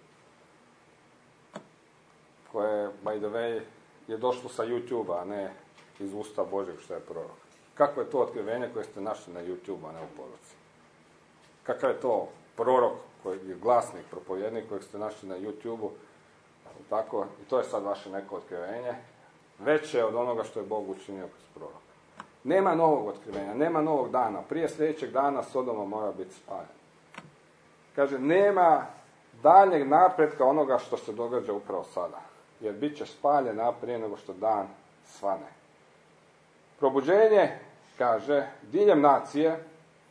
Koje, by the way, je došlo sa YouTube-a, a ne iz usta Božeg što je prorok. Kako je to otkrivenje koje ste našli na YouTube-a, a ne u poruci? Kakav je to prorok, koji je glasnik, propovjednik kojeg ste našli na YouTube-u, tako, i to je sad vaše neko otkrivenje, veće od onoga što je Bog učinio kroz proroka. Nema novog otkrivenja, nema novog dana. Prije sljedećeg dana Sodoma mora biti spaljena. Kaže, nema daljnjeg napretka onoga što se događa upravo sada. Jer bit će spaljena prije nego što dan svane. Probuđenje, kaže, diljem nacije,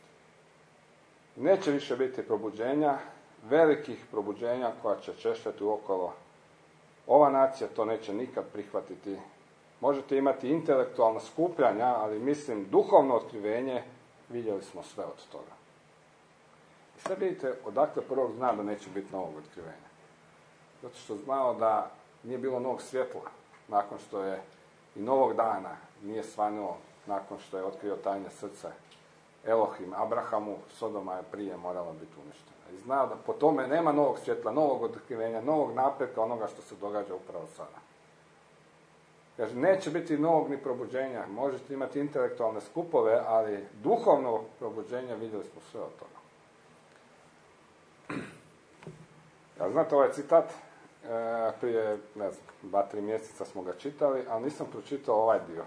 neće više biti probuđenja, velikih probuđenja koja će češljati okolo. Ova nacija to neće nikad prihvatiti. Možete imati intelektualna skupljanja, ali mislim duhovno otkrivenje, vidjeli smo sve od toga. I sad vidite odakle prorok zna da neće biti novog otkrivenja. Zato što znao da nije bilo novog svjetla nakon što je i novog dana nije svanuo nakon što je otkrio tajne srce Elohim Abrahamu, Sodoma je prije morala biti uništena. I znao da po tome nema novog svjetla, novog otkrivenja, novog napretka onoga što se događa upravo sada. Kaže, neće biti novog ni probuđenja. Možete imati intelektualne skupove, ali duhovno probuđenje vidjeli smo sve od toga. Ja, znate ovaj citat? E, prije, ne znam, dva, tri mjeseca smo ga čitali, ali nisam pročitao ovaj dio.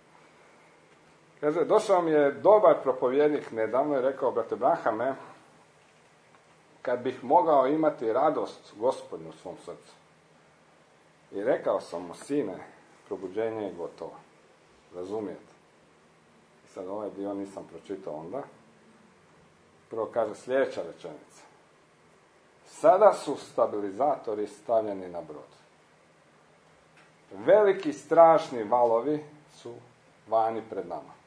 Kaže, došao mi je dobar propovjednik nedavno i rekao, brate Brahame, kad bih mogao imati radost Gospodnju u svom srcu. I rekao sam mu, sine, probuđenje je gotovo. Razumijete? I sad ovaj dio nisam pročitao onda. Prvo kaže sljedeća rečenica. Sada su stabilizatori stavljeni na brod. Veliki strašni valovi su vani pred nama.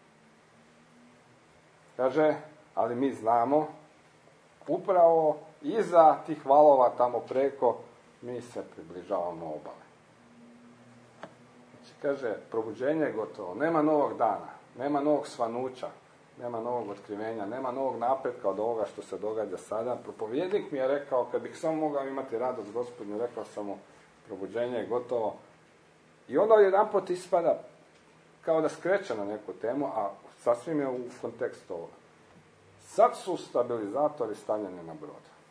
Kaže, ali mi znamo, upravo iza tih valova tamo preko mi se približavamo obale. Znači, kaže, probuđenje je gotovo, nema novog dana, nema novog svanuća, nema novog otkrivenja, nema novog napretka od ovoga što se događa sada. Propovjednik mi je rekao, kad bih samo mogao imati radost Gospodnju, rekao sam mu, probuđenje je gotovo. I onda jedanput ispada kao da skreće na neku temu, a sasvim je u kontekstu ovoga. Sad su stabilizatori stavljeni na brod.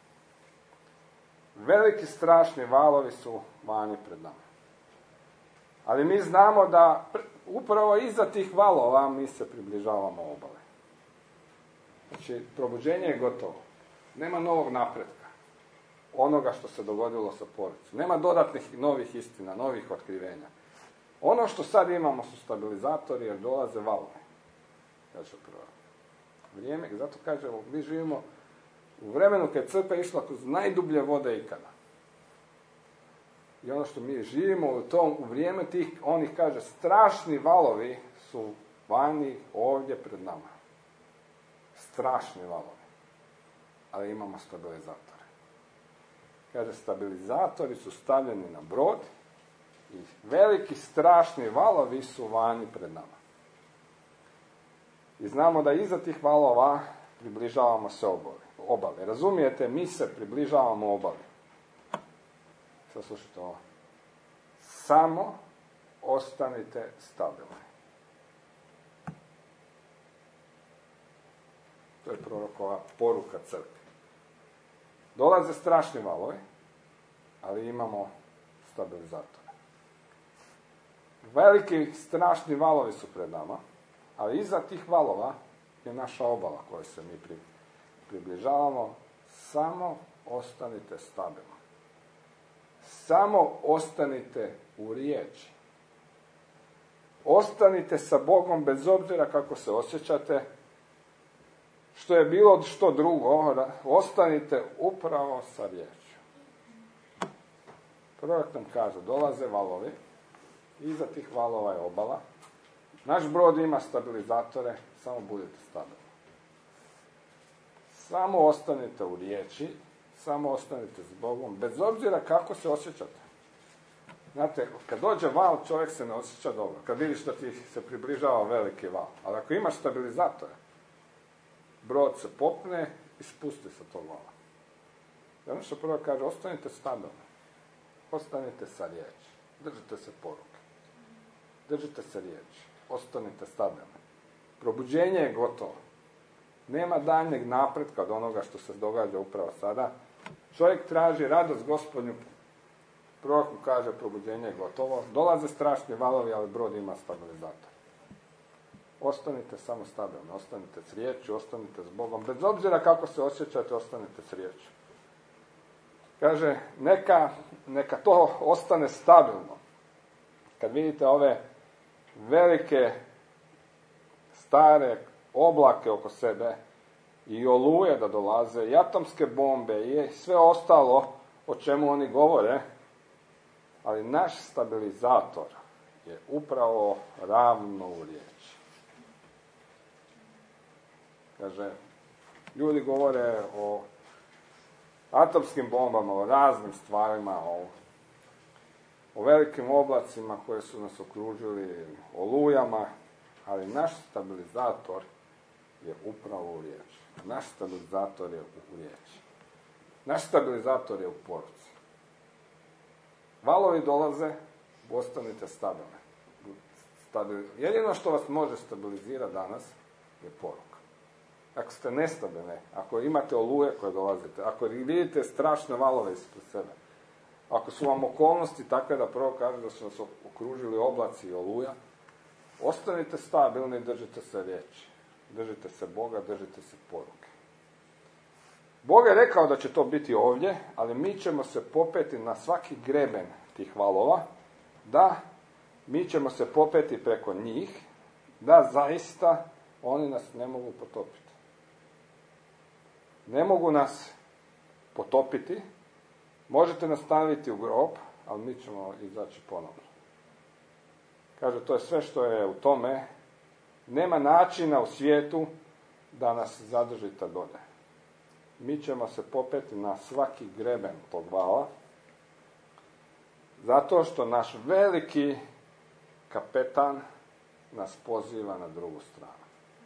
Veliki strašni valovi su vani pred nama. Ali mi znamo da upravo iza tih valova mi se približavamo obale. Znači, probuđenje je gotovo. Nema novog napretka. Onoga što se dogodilo sa porodicom. Nema dodatnih novih istina, novih otkrivenja. Ono što sad imamo su stabilizatori jer dolaze valove. Kaže prvo. Vrijeme, zato kaže, mi živimo u vremenu kad je crkva išla kroz najdublje vode ikada. I ono što mi živimo u tom, u vrijeme tih, onih kaže, strašni valovi su vani ovdje pred nama. Strašni valovi. Ali imamo stabilizatore. Kaže, stabilizatori su stavljeni na brod i veliki strašni valovi su vani pred nama. I znamo da iza tih valova približavamo se obali. obale. Razumijete, mi se približavamo obali. Sad slušajte ovo. Samo ostanite stabilni. To je prorokova poruka crkve. Dolaze strašni valovi, ali imamo stabilizatore. Veliki strašni valovi su pred nama, ali iza tih valova je naša obala kojoj se mi pri, približavamo. Samo ostanite stabilni. Samo ostanite u riječi. Ostanite sa Bogom bez obzira kako se osjećate, što je bilo što drugo, ostanite upravo sa riječju. Prorok nam kaže, dolaze valovi, iza tih valova je obala. Naš brod ima stabilizatore, samo budite stabilni. Samo ostanite u riječi, samo ostanite s Bogom, bez obzira kako se osjećate. Znate, kad dođe val, čovjek se ne osjeća dobro. Kad vidiš da ti se približava veliki val. Ali ako imaš stabilizatore, brod se popne i spusti sa tog vala. I ono što prvo kaže, ostanite stabilni. Ostanite sa riječi. Držite se poruke. Držite se riječi. Ostanite stabilni. Probuđenje je gotovo. Nema daljnjeg napretka od onoga što se događa upravo sada. Čovjek traži radost Gospodnju. Prorok mu kaže, probuđenje je gotovo. Dolaze strašni valovi, ali brod ima stabilizator. Ostanite samo stabilni, ostanite s riječju, ostanite s Bogom. Bez obzira kako se osjećate, ostanite s riječju. Kaže, neka, neka to ostane stabilno. Kad vidite ove velike, stare oblake oko sebe i oluje da dolaze, i atomske bombe i sve ostalo o čemu oni govore, ali naš stabilizator je upravo ravno u riječi. Kaže, ljudi govore o atomskim bombama, o raznim stvarima, o, o velikim oblacima koje su nas okružili, olujama, ali naš stabilizator je upravo u riječi. Naš stabilizator je u riječi. Naš stabilizator je u poruci. Valovi dolaze, ostanite stabilni. Stabil... Jedino što vas može stabilizirati danas je poruka. Ako ste nestabilni, ako imate oluje koje dolazite, ako vidite strašne valove ispred sebe, ako su vam okolnosti takve da prvo kaže da su nas okružili oblaci i oluja, ostanite stabilni i držite se riječi. Držite se Boga, držite se poruke. Bog je rekao da će to biti ovdje, ali mi ćemo se popeti na svaki greben tih valova, da mi ćemo se popeti preko njih, da zaista oni nas ne mogu potopiti. Ne mogu nas potopiti, možete nas staviti u grob, ali mi ćemo izaći ponovno. Kaže, to je sve što je u tome. Nema načina u svijetu da nas zadržite dolje. Mi ćemo se popeti na svaki greben tog vala, zato što naš veliki kapetan nas poziva na drugu stranu.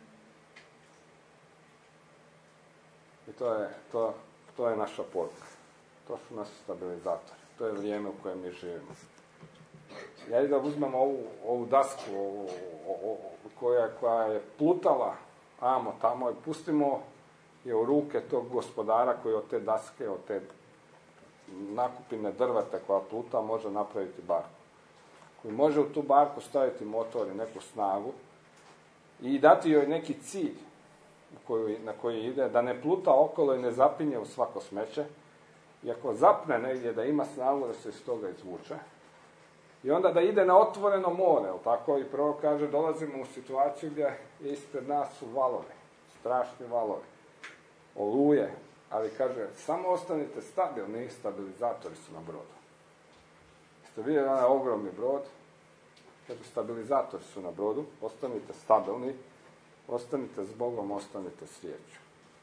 I to je, to, to je naša poruka. To su naši stabilizatori. To je vrijeme u kojem mi živimo. Ja i da uzmemo ovu, ovu dasku ovu, ovu, koja, koja je plutala amo tamo i pustimo je u ruke tog gospodara koji od te daske, od te nakupine drveta koja pluta može napraviti barku. Koji može u tu barku staviti motor i neku snagu i dati joj neki cilj na koji ide, da ne pluta okolo i ne zapinje u svako smeće, i ako zapne negdje da ima snagu da se iz toga izvuče, i onda da ide na otvoreno more, tako, i prvo kaže, dolazimo u situaciju gdje ispred nas su valovi, strašni valovi, oluje, ali kaže, samo ostanite stabilni, stabilizatori su na brodu. Ste vidjeli onaj ogromni brod, kaže, stabilizatori su na brodu, ostanite stabilni, ostanite s Bogom, ostanite s riječju.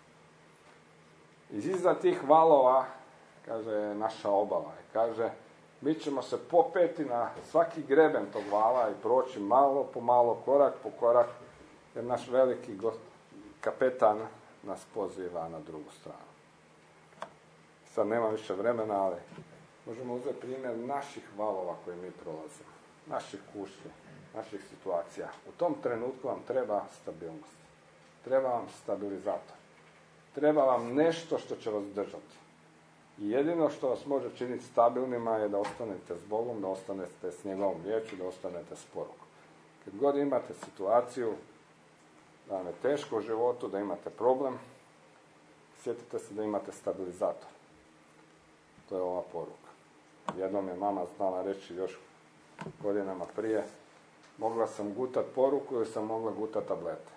Iz iza tih valova, kaže, naša obala, kaže, mi ćemo se popeti na svaki greben tog vala i proći malo po malo, korak po korak, jer naš veliki kapetan nas poziva na drugu stranu. Sad nema više vremena, ali možemo uzeti primjer naših valova koje mi prolazimo, naših kušnji, naših situacija. U tom trenutku vam treba stabilnost. Treba vam stabilizator. Treba vam nešto što će vas držati. I jedino što vas može činiti stabilnima je da ostanete s Bogom, da ostanete s njegovom riječju, da ostanete s porukom. Kad god imate situaciju da vam je teško u životu, da imate problem, sjetite se da imate stabilizator. To je ova poruka. Jednom je mama znala reći još godinama prije, mogla sam gutat poruku ili sam mogla gutat tablete.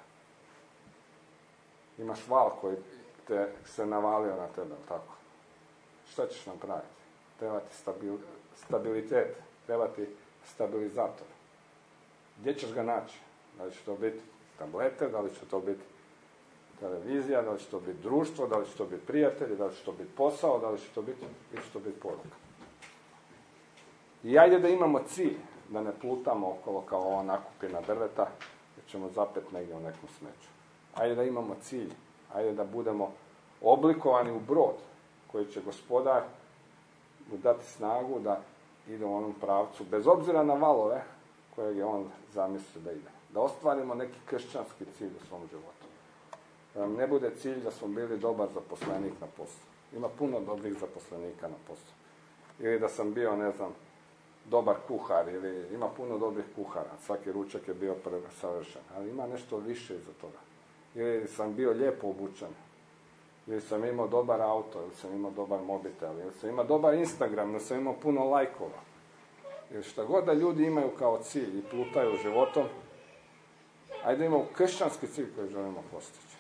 Imaš val koji te se navalio na tebe, tako. Šta ćeš napraviti? Treba ti stabil, stabilitet, treba ti stabilizator. Gdje ćeš ga naći? Da li će to biti tablete, da li će to biti televizija, da li će to biti društvo, da li će to biti prijatelji, da li će to biti posao, da li će to biti, ili će to biti poruka. I ajde da imamo cilj, da ne plutamo okolo kao ova nakupina drveta, jer ćemo zapet negdje u nekom smeću. Ajde da imamo cilj, ajde da budemo oblikovani u brod, koji će gospodar mu dati snagu da ide u onom pravcu, bez obzira na valove kojeg je on zamislio da ide. Da ostvarimo neki kršćanski cilj u svom životu. Da nam ne bude cilj da smo bili dobar zaposlenik na poslu. Ima puno dobrih zaposlenika na poslu. Ili da sam bio, ne znam, dobar kuhar, ili ima puno dobrih kuhara. Svaki ručak je bio savršen. Ali ima nešto više iza toga. Ili sam bio lijepo obučen. Ili sam imao dobar auto, ili sam imao dobar mobitel, ili sam imao dobar Instagram, ili sam imao puno lajkova. Ili šta god da ljudi imaju kao cilj i plutaju životom, ajde imamo kršćanski cilj koji želimo postići.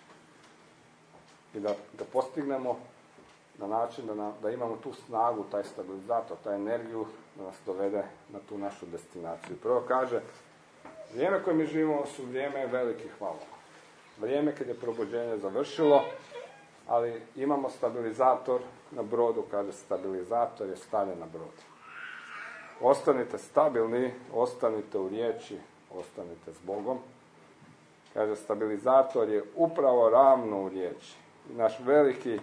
I da, da postignemo na način da, na, da imamo tu snagu, taj stabilizator, taj energiju da nas dovede na tu našu destinaciju. Prvo kaže, vrijeme koje mi živimo su vrijeme velikih valova. Vrijeme kad je probuđenje završilo, ali imamo stabilizator na brodu, kaže stabilizator je stavljen na brod. Ostanite stabilni, ostanite u riječi, ostanite s Bogom. Kaže, stabilizator je upravo ravno u riječi. I naš veliki,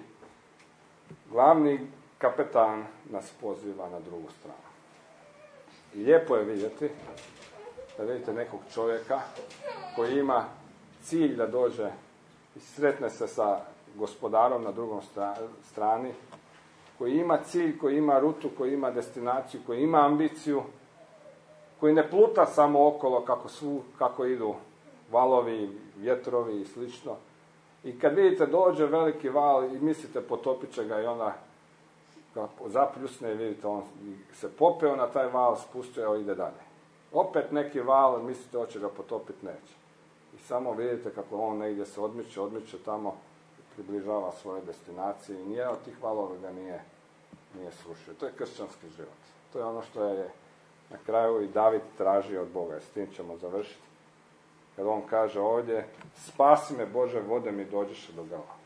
glavni kapetan nas poziva na drugu stranu. I lijepo je vidjeti, da vidite nekog čovjeka koji ima cilj da dođe i sretne se sa gospodarom na drugom strani, koji ima cilj, koji ima rutu, koji ima destinaciju, koji ima ambiciju, koji ne pluta samo okolo kako, svu, kako idu valovi, vjetrovi i slično. I kad vidite dođe veliki val i mislite potopit će ga i onda zapljusne i vidite on se popeo na taj val, spustio i ide dalje. Opet neki val, mislite hoće ga potopit, neće. I samo vidite kako on negdje se odmiče, odmiče tamo, približava svoje destinacije i nijedan od tih valova ga nije, nije srušio. To je kršćanski život. To je ono što je na kraju i David tražio od Boga. I s tim ćemo završiti. Kad on kaže ovdje, spasi me Bože, vode mi dođeše do grla.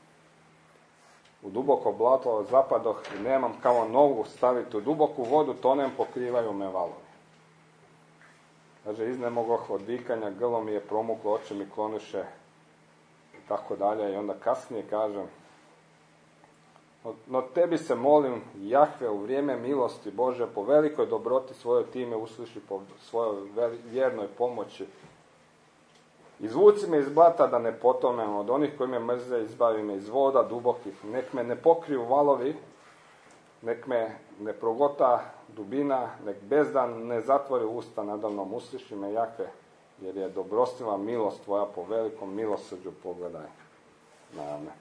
U duboko blato zapadoh i nemam kao nogu staviti u duboku vodu, tonem, pokrivaju me valovi. Kaže, iznemogoh od vikanja, grlo mi je promuklo, oči mi kloniše, i tako dalje. I onda kasnije kažem, no tebi se molim, Jahve, u vrijeme milosti Bože, po velikoj dobroti svoje time usliši, po svojoj vjernoj pomoći. Izvuci me iz blata da ne potonem, od onih koji me mrze, izbavi me iz voda dubokih. Nek me ne pokriju valovi, nek me ne progota dubina, nek bezdan ne zatvori usta nadamnom, usliši me Jahve, jer je dobrostiva milost tvoja, po velikom milosrđu pogledaj na me.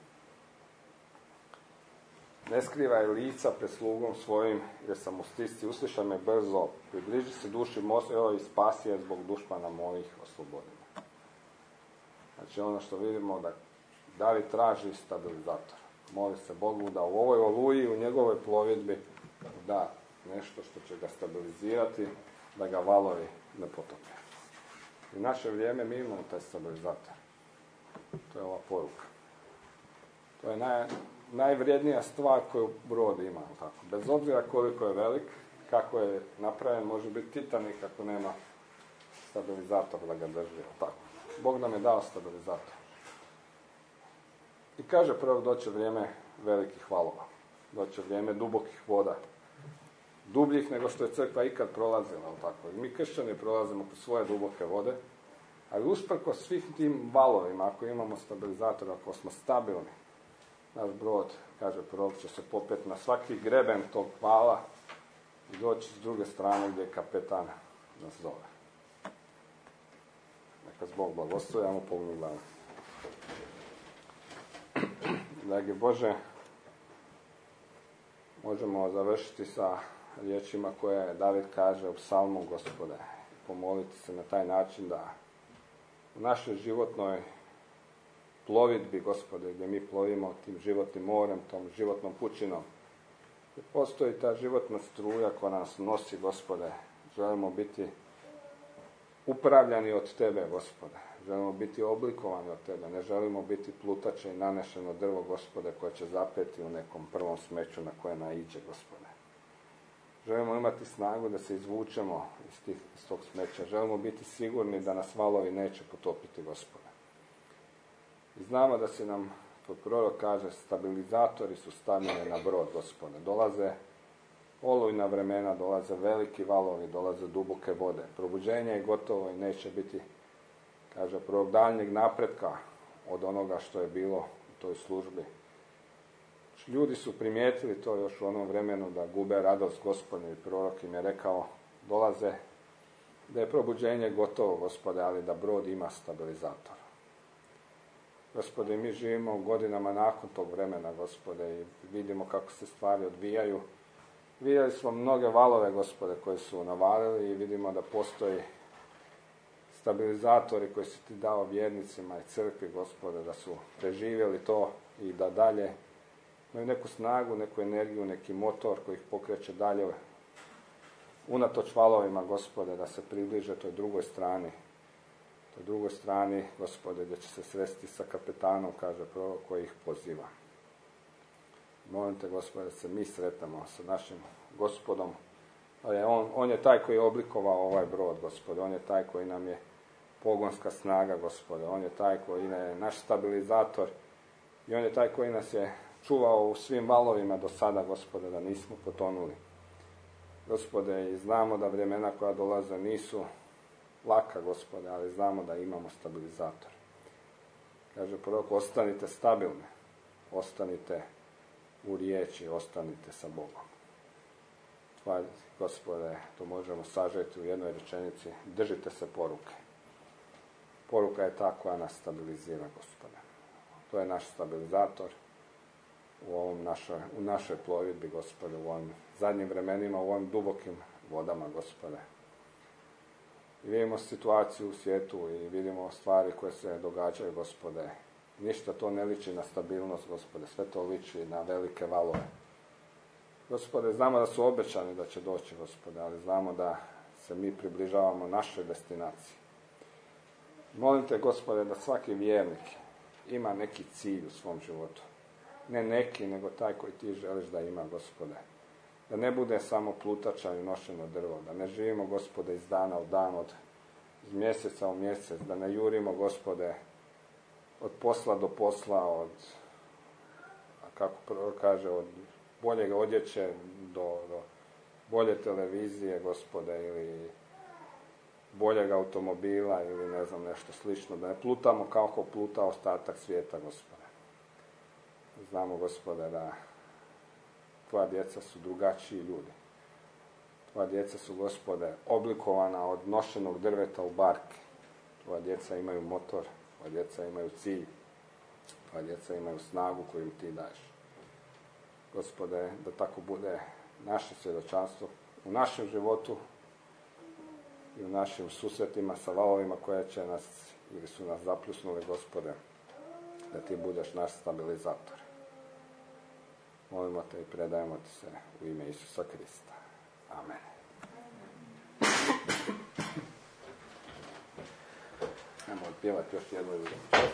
Ne skrivaj lica pred slugom svojim, jer sam u stisci, uslišaj me brzo, približi se duši mojoj i spasi je zbog dušmana mojih, oslobodi me. Znači ono što vidimo, da, da li traži stabilizator. Moli se Bogu da u ovoj oluji, u njegovoj plovidbi, da nešto što će ga stabilizirati, da ga valovi ne potope. I u naše vrijeme mi imamo taj stabilizator. To je ova poruka. To je naj, najvrijednija stvar koju brod ima. Tako. Bez obzira koliko je velik, kako je napravljen, može biti Titanik ako nema stabilizator da ga drži. Tako. Bog nam je dao stabilizator. I kaže prvo, doće vrijeme velikih valova. Doće vrijeme dubokih voda. Dubljih nego što je crkva ikad prolazila. Tako. I mi kršćani prolazimo po svoje duboke vode, ali usprkos svih tim valovima, ako imamo stabilizator, ako smo stabilni, naš brod, kaže prorok, će se popeti na svaki greben tog vala i doći s druge strane gdje kapetan nas zove. Neka s Bog blagoslovi, ajmo pogledati glavu. Dragi Bože, možemo završiti sa riječima koje David kaže u psalmu, Gospode, pomoliti se na taj način da u našoj životnoj plovidbi, Gospode, gdje mi plovimo tim životnim morem, tom životnom pučinom, gdje postoji ta životna struja koja nas nosi, Gospode. Želimo biti upravljani od Tebe, Gospode. Želimo biti oblikovani od Tebe. Ne želimo biti plutače i nanešeno drvo, Gospode, koje će zapeti u nekom prvom smeću na koje naiđe, Gospode. Želimo imati snagu da se izvučemo iz, tih, iz tog smeća. Želimo biti sigurni da nas valovi neće potopiti, Gospode. I znamo da se nam, kod prorok kaže, stabilizatori su stavljeni na brod, Gospode. Dolaze olujna vremena, dolaze veliki valovi, dolaze duboke vode. Probuđenje je gotovo i neće biti, kaže prorok, daljnjeg napretka od onoga što je bilo u toj službi. Ljudi su primijetili to još u onom vremenu da gube radost, Gospode, i prorok im je rekao, dolaze, da je probuđenje gotovo, Gospode, ali da brod ima stabilizator. Gospode, mi živimo u godinama nakon tog vremena, Gospode, i vidimo kako se stvari odvijaju. Vidjeli smo mnoge valove, Gospode, koji su navalili i vidimo da postoji stabilizatori koji su ti dao vjernicima i crkvi, Gospode, da su preživjeli to i da dalje imaju neku snagu, neku energiju, neki motor koji ih pokreće dalje unatoč valovima, Gospode, da se približe toj drugoj strani. Toj drugoj strani, Gospode, gdje će se sresti sa kapetanom, kaže prorok, koji ih poziva. Molim te, Gospode, da se mi sretamo sa našim Gospodom. On, on je taj koji je oblikovao ovaj brod, Gospode. On je taj koji nam je pogonska snaga, Gospode. On je taj koji je naš stabilizator. I on je taj koji nas je čuvao u svim valovima do sada, Gospode, da nismo potonuli. Gospode, i znamo da vremena koja dolaze nisu laka, Gospode, ali znamo da imamo stabilizator. Kaže prorok, ostanite stabilni, ostanite u riječi, ostanite sa Bogom. Hvala, Gospode, to možemo sažeti u jednoj rečenici, držite se poruke. Poruka je ta koja nas stabilizira, Gospode. To je naš stabilizator u, ovom našoj, u našoj plovidbi, Gospode, u ovim zadnjim vremenima, u ovim dubokim vodama, Gospode. I vidimo situaciju u svijetu i vidimo stvari koje se događaju, Gospode. Ništa to ne liči na stabilnost, Gospode. Sve to liči na velike valove. Gospode, znamo da su obećani da će doći, Gospode, ali znamo da se mi približavamo našoj destinaciji. Molim te, Gospode, da svaki vjernik ima neki cilj u svom životu. Ne neki, nego taj koji ti želiš da ima, Gospode. Da ne bude samo plutača i nošeno drvo. Da ne živimo, Gospode, iz dana u dan, od iz mjeseca u mjesec. Da ne jurimo, Gospode, od posla do posla, od, a kako prvo kaže, od boljeg odjeće do, do bolje televizije, Gospode, ili boljeg automobila, ili ne znam, nešto slično. Da ne plutamo kao ko pluta ostatak svijeta, Gospode. Znamo, Gospode, da Tvoja djeca su drugačiji ljudi. Tvoja djeca su, Gospode, oblikovana od nošenog drveta u barke. Tvoja djeca imaju motor, tvoja djeca imaju cilj, tvoja djeca imaju snagu koju im ti daješ. Gospode, da tako bude naše svjedočanstvo u našem životu i u našim susretima sa valovima koje će nas ili su nas zapljusnuli, Gospode, da ti budeš naš stabilizator. Molimo te i predajemo ti se u ime Isusa Krista. Amen. Ajmo odpjevati još jednu ili drugu.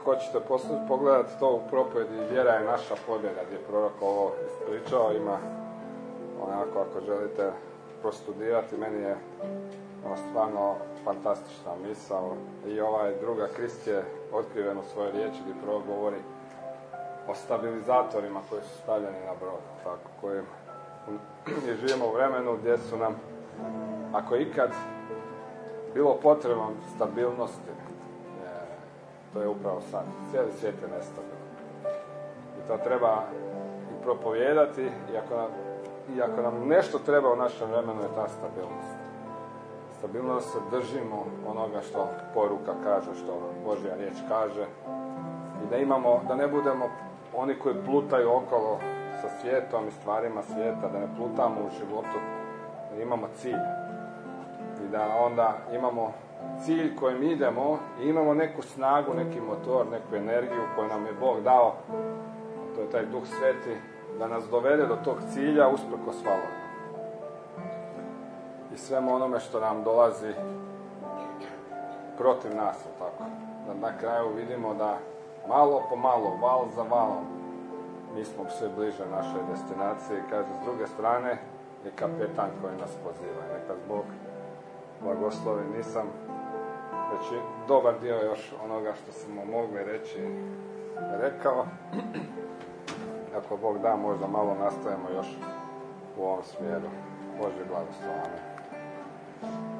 hoćete poslušati, pogledati to u propovjedi Vjera je naša pobjeda, gdje je prorok ovo ispričao, ima onako, ako želite prostudirati, meni je ono, stvarno fantastična misao. I ovaj druga Krist je otkriven u svojoj riječi gdje prorok govori o stabilizatorima koji su stavljeni na brod, tako, koji i živimo u vremenu gdje su nam, ako ikad bilo potrebno stabilnosti, je, to je upravo sad. Cijeli svijet je nestabilan. I to treba i propovijedati, i ako nam, i ako nam nešto treba u našem vremenu je ta stabilnost. Stabilnost se držimo onoga što poruka kaže, što Božja riječ kaže, i da imamo, da ne budemo oni koji plutaju okolo sa svijetom i stvarima svijeta, da ne plutamo u životu, da imamo cilj. I da onda imamo cilj kojim idemo i imamo neku snagu, neki motor, neku energiju koju nam je Bog dao, to je taj Duh Sveti, da nas dovede do tog cilja usprkos valovima. I svemu onome što nam dolazi protiv nas, tako. Da na kraju vidimo da malo po malo, val za valom, mi smo sve bliže našoj destinaciji. Kaže, s druge strane je kapetan koji nas poziva. Neka Bog blagoslovi. Nisam već dobar dio još onoga što smo mogli reći rekao. Ako Bog da, možda malo nastavimo još u ovom smjeru. Božji blagoslov. Amen.